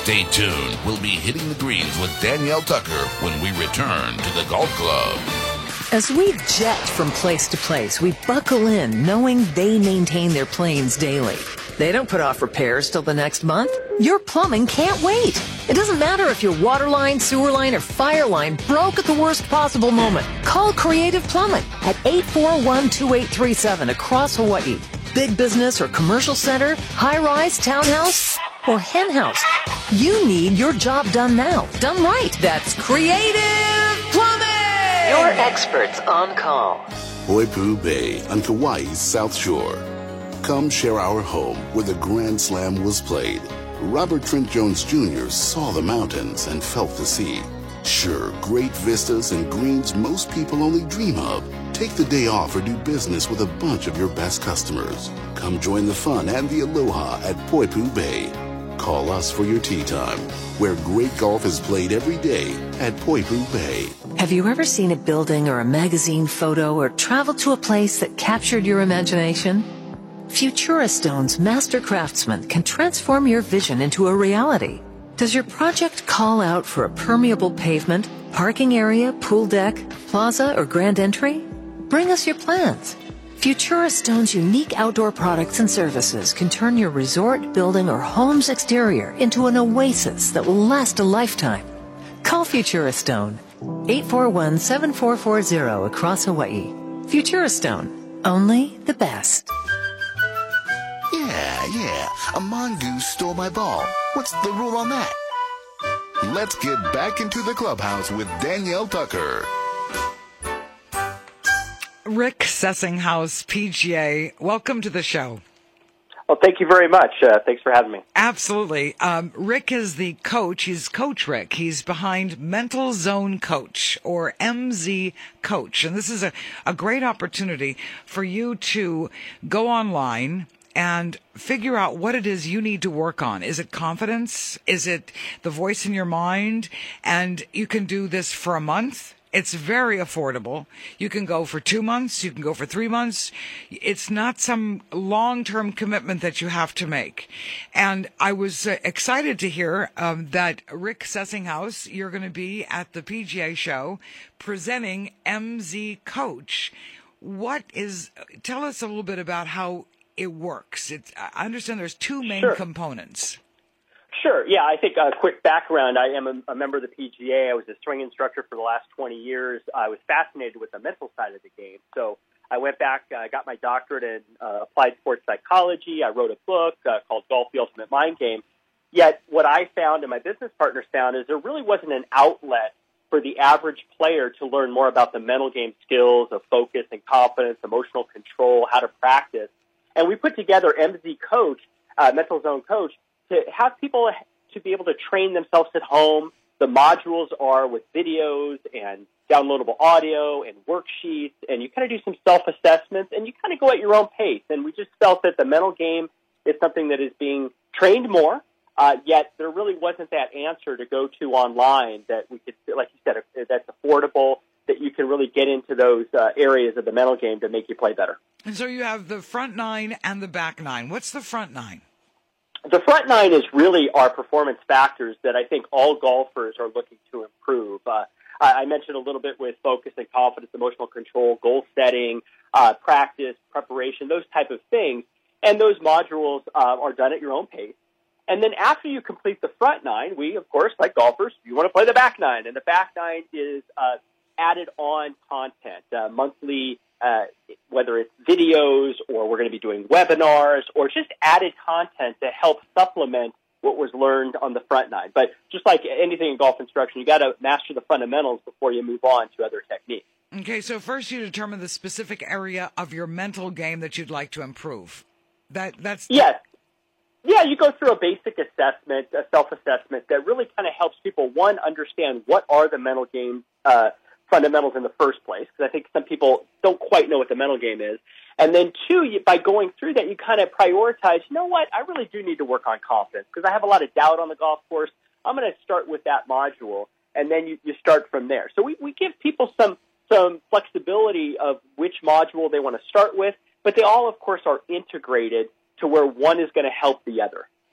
Stay tuned. We'll be hitting the greens with Danielle Tucker when we return to the Golf Club. As we jet from place to place, we buckle in knowing they maintain their planes daily. They don't put off repairs till the next month. Your plumbing can't wait. It doesn't matter if your water line, sewer line, or fire line broke at the worst possible moment. Call Creative Plumbing at eight four one, two eight three seven across Hawaii. Big business or commercial center, high-rise, townhouse, or hen house. You need your job done now. Done right. That's Creative Plumbing. Your experts on call. Poipu Bay on Kauai's South Shore. Come share our home where the Grand Slam was played. Robert Trent Jones Junior saw the mountains and felt the sea. Sure, great vistas and greens most people only dream of. Take the day off or do business with a bunch of your best customers. Come join the fun and the aloha at Poipu Bay. Call us for your tee time, where great golf is played every day at Poipu Bay. Have you ever seen a building or a magazine photo or traveled to a place that captured your imagination? Futura Stone's master craftsman can transform your vision into a reality. Does your project call out for a permeable pavement, parking area, pool deck, plaza, or grand entry? Bring us your plans. Futura Stone's unique outdoor products and services can turn your resort, building, or home's exterior into an oasis that will last a lifetime. Call Futura Stone, eight four one, seven four four zero across Hawaii. Futura Stone, only the best. Yeah, yeah, a mongoose stole my ball. What's the rule on that? Let's get back into the clubhouse with Danielle Tucker. Rick Sessinghaus, P G A, welcome to the show. Well, thank you very much. Uh, thanks for having me. Absolutely. Um, Rick is the coach. He's Coach Rick. He's behind Mental Zone Coach, or M Z Coach. And this is a, a great opportunity for you to go online and figure out what it is you need to work on. Is it confidence? Is it the voice in your mind? And you can do this for a month. It's very affordable. You can go for two months. You can go for three months. It's not some long-term commitment that you have to make. And I was uh, excited to hear um, that Rick Sessinghaus, you're going to be at the P G A show presenting M Z Coach. What is, tell us a little bit about how it works. It's, I understand there's two main Sure. components. Sure. Yeah, I think a quick background. I am a, a member of the P G A. I was a swing instructor for the last twenty years. I was fascinated with the mental side of the game. So I went back, I uh, got my doctorate in uh, applied sports psychology. I wrote a book uh, called Golf: The Ultimate Mind Game. Yet what I found and my business partners found is there really wasn't an outlet for the average player to learn more about the mental game skills of focus and confidence, emotional control, how to practice. And we put together M Z Coach, uh, Mental Zone Coach, to have people to be able to train themselves at home. The modules are with videos and downloadable audio and worksheets, and you kind of do some self-assessments, and you kind of go at your own pace. And we just felt that the mental game is something that is being trained more, uh, yet there really wasn't that answer to go to online that we could, like you said, that's affordable, that you can really get into those uh, areas of the mental game to make you play better. And so you have the front nine and the back nine. What's the front nine? The front nine is really our performance factors that I think all golfers are looking to improve. Uh, I mentioned a little bit with focus and confidence, emotional control, goal setting, uh, practice, preparation, those type of things. And those modules uh, are done at your own pace. And then after you complete the front nine, we, of course, like golfers, you want to play the back nine. And the back nine is uh, added on content, uh, monthly Uh, whether it's videos or we're going to be doing webinars or just added content to help supplement what was learned on the front nine. But just like anything in golf instruction, you got to master the fundamentals before you move on to other techniques. Okay, so first you determine the specific area of your mental game that you'd like to improve. That that's Yes. Yeah, you go through a basic assessment, a self-assessment that really kind of helps people, one, understand what are the mental game uh fundamentals in the first place, because I think some people don't quite know what the mental game is. And then two, you, by going through that, you kind of prioritize, you know what, I really do need to work on confidence because I have a lot of doubt on the golf course. I'm going to start with that module, and then you, you start from there. So we, we give people some, some flexibility of which module they want to start with, but they all, of course, are integrated to where one is going to help the other.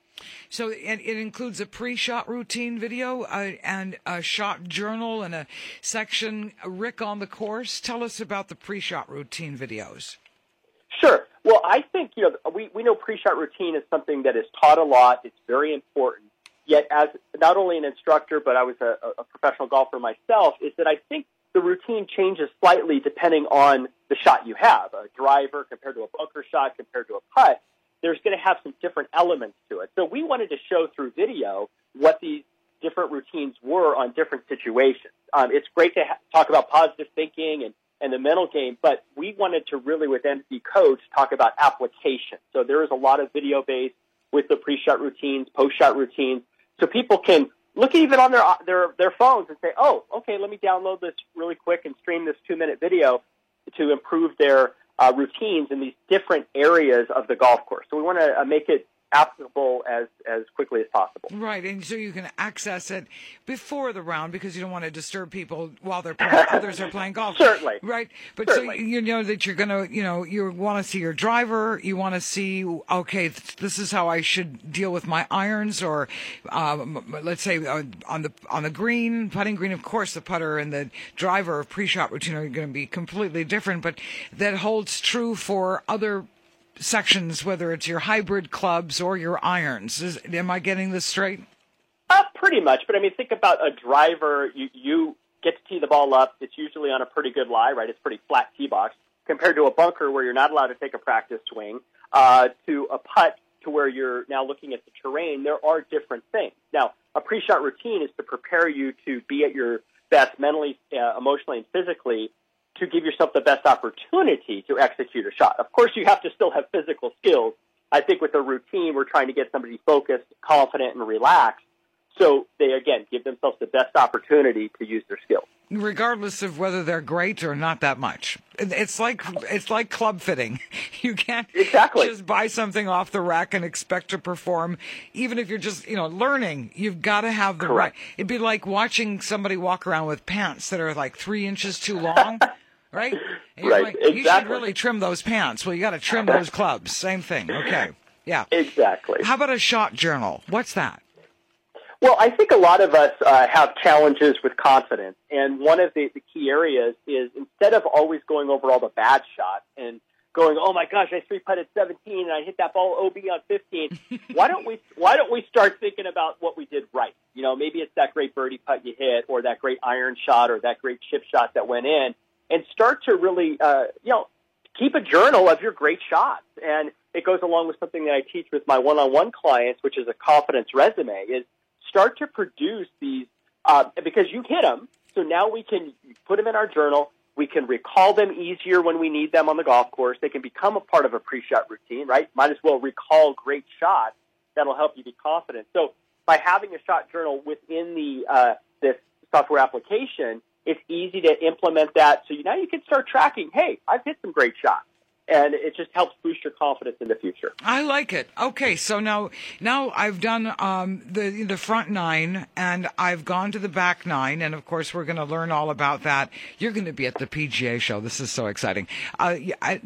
So it, it includes a pre-shot routine video uh, and a shot journal and a section, Rick on the course. Tell us about the pre-shot routine videos. Sure. Well, I think, you know, we, we know pre-shot routine is something that is taught a lot. It's very important. Yet as not only an instructor, but I was a, a professional golfer myself, is that I think the routine changes slightly depending on the shot you have. A driver compared to a bunker shot compared to a putt, there's going to have some different elements to it. So we wanted to show through video what these different routines were on different situations. Um, it's great to ha- talk about positive thinking and, and the mental game, but we wanted to really, with M C Coach, talk about application. So there is a lot of video based with the pre-shot routines, post-shot routines, so people can look even on their their their phones and say, oh, okay, let me download this really quick and stream this two-minute video to improve their uh, routines in these different areas of the golf course. So we want to uh, make it applicable as, as quickly as possible. Right, and so you can access it before the round because you don't want to disturb people while they're playing, others are playing golf. Certainly. Right, but Certainly. so you know that you're going to, you know, you want to see your driver, you want to see, okay, this is how I should deal with my irons, or um, let's say uh, on the on the green, putting green, of course, the putter and the driver pre-shot routine are going to be completely different, but that holds true for other sections, whether it's your hybrid clubs or your irons. Is, am I getting this straight? Uh, pretty much, but I mean, think about a driver. You, you get to tee the ball up. It's usually on a pretty good lie, right? It's pretty flat tee box compared to a bunker where you're not allowed to take a practice swing, uh, to a putt to where you're now looking at the terrain. There are different things. Now, a pre-shot routine is to prepare you to be at your best mentally, uh, emotionally, and physically, to give yourself the best opportunity to execute a shot. Of course, you have to still have physical skills. I think with the routine, we're trying to get somebody focused, confident, and relaxed, so they, again, give themselves the best opportunity to use their skills. Regardless of whether they're great or not that much. It's like it's like club fitting. You can't exactly. just buy something off the rack and expect to perform. Even if you're just, you know, learning, you've got to have the Correct. right. It'd be like watching somebody walk around with pants that are like three inches too long. Right? And you're right, like, exactly. You should really trim those pants. Well, you got to trim those clubs. Same thing. Okay. Yeah. Exactly. How about a shot journal? What's that? Well, I think a lot of us uh, have challenges with confidence, and one of the, the key areas is instead of always going over all the bad shots and going, oh my gosh, I three putted seventeen and I hit that ball O B on fifteen. why don't we Why don't we start thinking about what we did right? You know, maybe it's that great birdie putt you hit, or that great iron shot, or that great chip shot that went in. And start to really, uh, you know, keep a journal of your great shots. And it goes along with something that I teach with my one-on-one clients, which is a confidence resume, is start to produce these, uh, because you hit them, so now we can put them in our journal. We can recall them easier when we need them on the golf course. They can become a part of a pre-shot routine, right? Might as well recall great shots. That'll help you be confident. So by having a shot journal within the uh, this software application, it's easy to implement that. So you, now you can start tracking, hey, I've hit some great shots. And it just helps boost your confidence in the future. I like it. Okay, so now now I've done um, the the front nine, and I've gone to the back nine, and of course we're going to learn all about that. You're going to be at the P G A show. This is so exciting. Uh, I,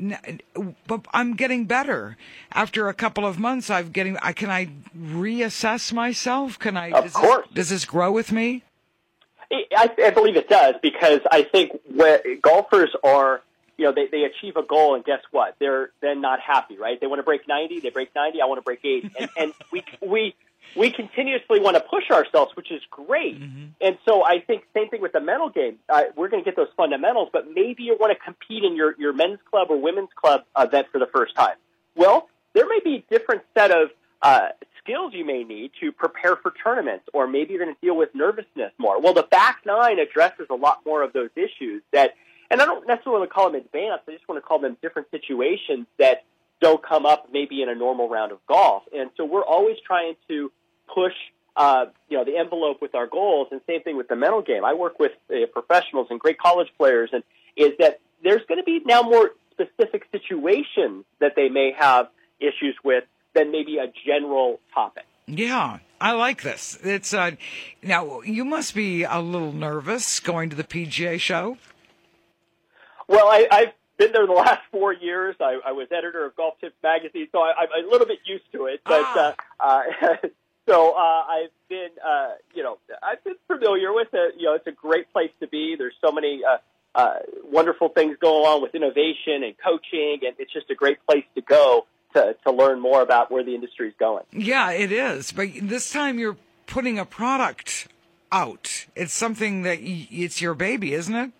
but I'm getting better. After a couple of months, I've getting. I can I reassess myself? Can I? Of does course. This, does this grow with me? I, I believe it does, because I think when golfers are, you know, they, they achieve a goal, and guess what? They're then not happy, right? They want to break ninety, they break ninety, I want to break eighty. And, and we, we, we continuously want to push ourselves, which is great. Mm-hmm. And so I think same thing with the mental game. Uh, we're going to get those fundamentals, but maybe you want to compete in your, your men's club or women's club event for the first time. Well, there may be a different set of uh, skills you may need to prepare for tournaments, or maybe you're going to deal with nervousness more. Well, the back nine addresses a lot more of those issues that, and I don't necessarily want to call them advanced, I just want to call them different situations that don't come up maybe in a normal round of golf. And so we're always trying to push, uh, you know, the envelope with our goals, and same thing with the mental game. I work with uh, professionals and great college players, and is that there's going to be now more specific situations that they may have issues with than maybe a general topic. Yeah, I like this. It's uh, now you must be a little nervous going to the P G A show. Well, I, I've been there the last four years. I, I was editor of Golf Tips magazine, so I, I'm a little bit used to it. But ah. uh, uh, So uh, I've been, uh, you know, I've been familiar with it. You know, it's a great place to be. There's so many uh, uh, wonderful things going on with innovation and coaching, and it's just a great place to go to, to learn more about where the industry is going. Yeah, it is. But this time you're putting a product out. It's something that y- it's your baby, isn't it?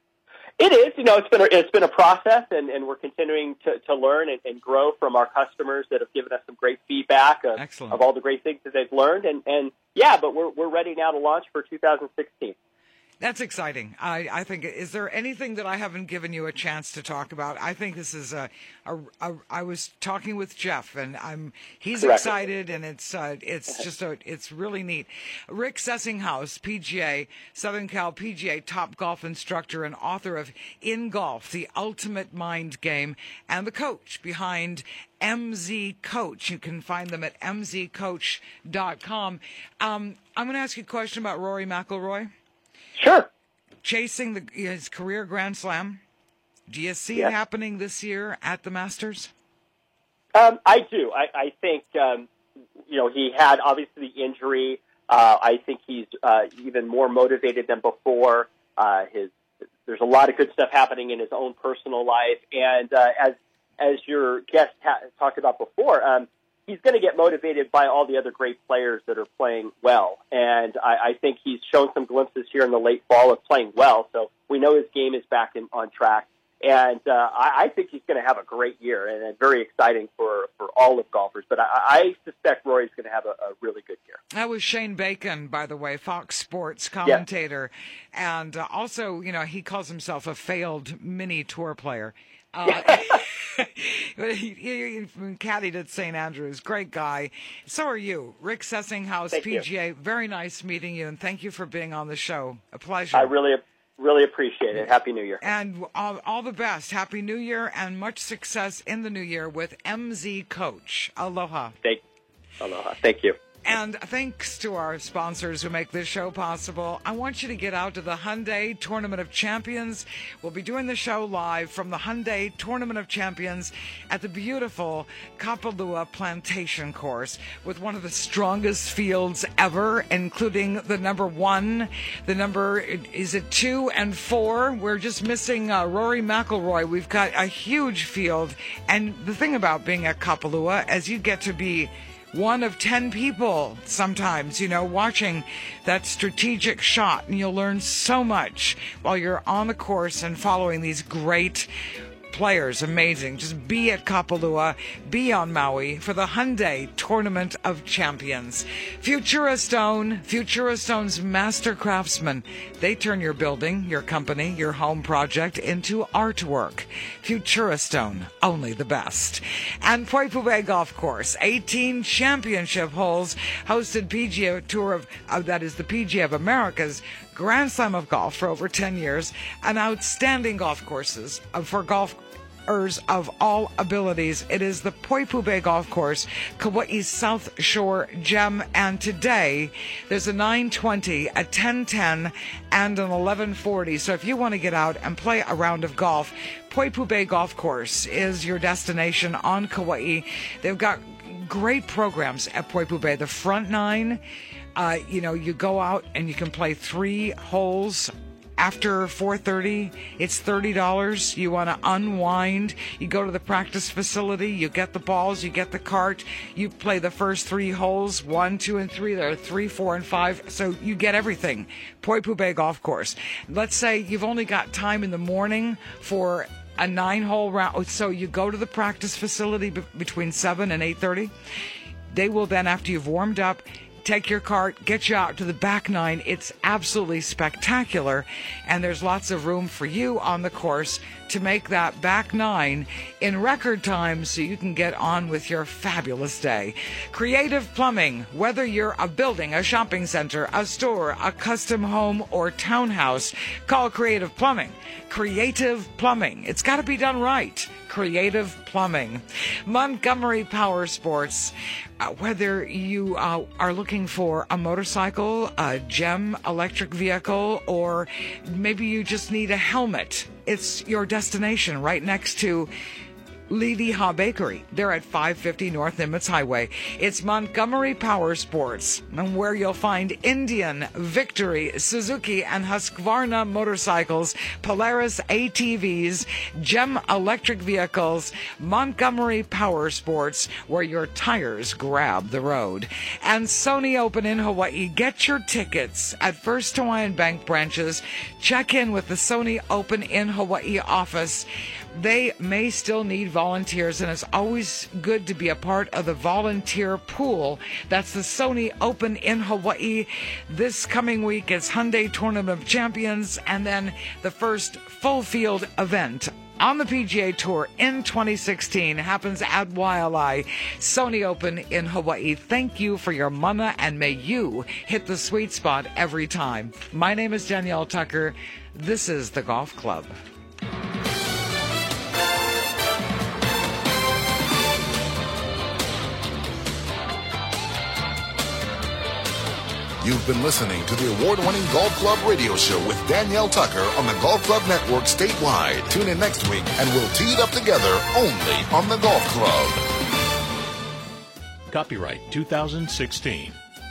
It is. You know, it's been a, it's been a process, and, and we're continuing to, to learn and, and grow from our customers that have given us some great feedback of, of all the great things that they've learned. And, and yeah, but we're we're ready now to launch for two thousand sixteen. That's exciting. I, I think, is there anything that I haven't given you a chance to talk about? I think this is a, a, a I was talking with Jeff, and I'm he's Correct. excited, and it's uh, it's just a it's really neat. Rick Sessinghaus, P G A, Southern Cal P G A top golf instructor and author of In Golf, The Ultimate Mind Game, and the coach behind M Z Coach. You can find them at m z coach dot com. Um, I'm going to ask you a question about Rory McIlroy. Sure. Chasing the, his career Grand Slam. Do you see yes. it happening this year at the Masters? Um, I do. I, I think, um, you know, he had obviously the injury. Uh, I think he's uh, even more motivated than before. Uh, his There's a lot of good stuff happening in his own personal life. And uh, as as your guest ha- talked about before, um, he's going to get motivated by all the other great players that are playing well. And I, I think he's shown some glimpses here in the late fall of playing well. So we know his game is back in, on track. And uh, I, I think he's going to have a great year, and it's very exciting for, for all of golfers. But I, I suspect Rory's going to have a, a really good year. That was Shane Bacon, by the way, Fox Sports commentator. Yeah. And uh, also, you know, he calls himself a failed mini tour player. Uh, he, he, he caddied at Saint Andrews. Great guy. So are you. Rick Sessinghaus, Thank P G A. You. Very nice meeting you, and thank you for being on the show. A pleasure. I really Really appreciate it. Happy New Year. And all, all the best. Happy New Year and much success in the new year with M Z Coach. Aloha. Thank, aloha. Thank you. And thanks to our sponsors who make this show possible. I want you to get out to the Hyundai Tournament of Champions. We'll be doing the show live from the Hyundai Tournament of Champions at the beautiful Kapalua Plantation Course with one of the strongest fields ever, including the number one, the number, is it two and four? We're just missing uh, Rory McIlroy. We've got a huge field. And the thing about being at Kapalua, as you get to be one of ten people sometimes, you know, watching that strategic shot, and you'll learn so much while you're on the course and following these great players. Amazing. Just be at Kapalua, be on Maui for the Hyundai Tournament of Champions. Futura Stone, Futura Stone's master craftsmen. They turn your building, your company, your home project into artwork. Futura Stone, only the best. And Poipu Bay Golf Course, eighteen championship holes, hosted P G A Tour of, uh, that is the P G A of America's Grand Slam of Golf for over ten years, and outstanding golf courses for golfers of all abilities. It is the Poipu Bay Golf Course, Kauai's South Shore Gem, and today there's a nine twenty, a ten ten, and an eleven forty. So if you want to get out and play a round of golf, Poipu Bay Golf Course is your destination on Kauai. They've got great programs at Poipu Bay. The front nine, Uh, you know, you go out and you can play three holes after four thirty. It's thirty dollars. You want to unwind. You go to the practice facility. You get the balls. You get the cart. You play the first three holes, one, two, and three. There are three, four, and five. So you get everything. Poipu Bay Golf Course. Let's say you've only got time in the morning for a nine-hole round. So you go to the practice facility b- between seven and eight thirty. They will then, after you've warmed up, take your cart, get you out to the back nine. It's absolutely spectacular, and there's lots of room for you on the course to make that back nine in record time so you can get on with your fabulous day. Creative Plumbing, whether you're a building, a shopping center, a store, a custom home, or townhouse, call Creative Plumbing. Creative Plumbing. It's got to be done right. Creative Plumbing. Montgomery Power Sports. Uh, whether you uh, are looking for a motorcycle, a GEM electric vehicle, or maybe you just need a helmet, it's your destination right next to Lady Ha Bakery. They're at five fifty North Nimitz Highway. It's Montgomery Power Sports, where you'll find Indian, Victory, Suzuki, and Husqvarna motorcycles, Polaris A T Vs, Gem electric vehicles, Montgomery Power Sports, where your tires grab the road. And Sony Open in Hawaii. Get your tickets at First Hawaiian Bank branches. Check in with the Sony Open in Hawaii office. They may still need volunteers, and it's always good to be a part of the volunteer pool. That's the Sony Open in Hawaii. This coming week is Hyundai Tournament of Champions, and then the first full field event on the P G A Tour in twenty sixteen happens at Waialae. Sony Open in Hawaii. Thank you for your mana, and may you hit the sweet spot every time. My name is Danielle Tucker. This is the Golf Club. You've been listening to the award-winning Golf Club radio show with Danielle Tucker on the Golf Club Network statewide. Tune in next week and we'll tee it up together only on the Golf Club. Copyright two thousand sixteen.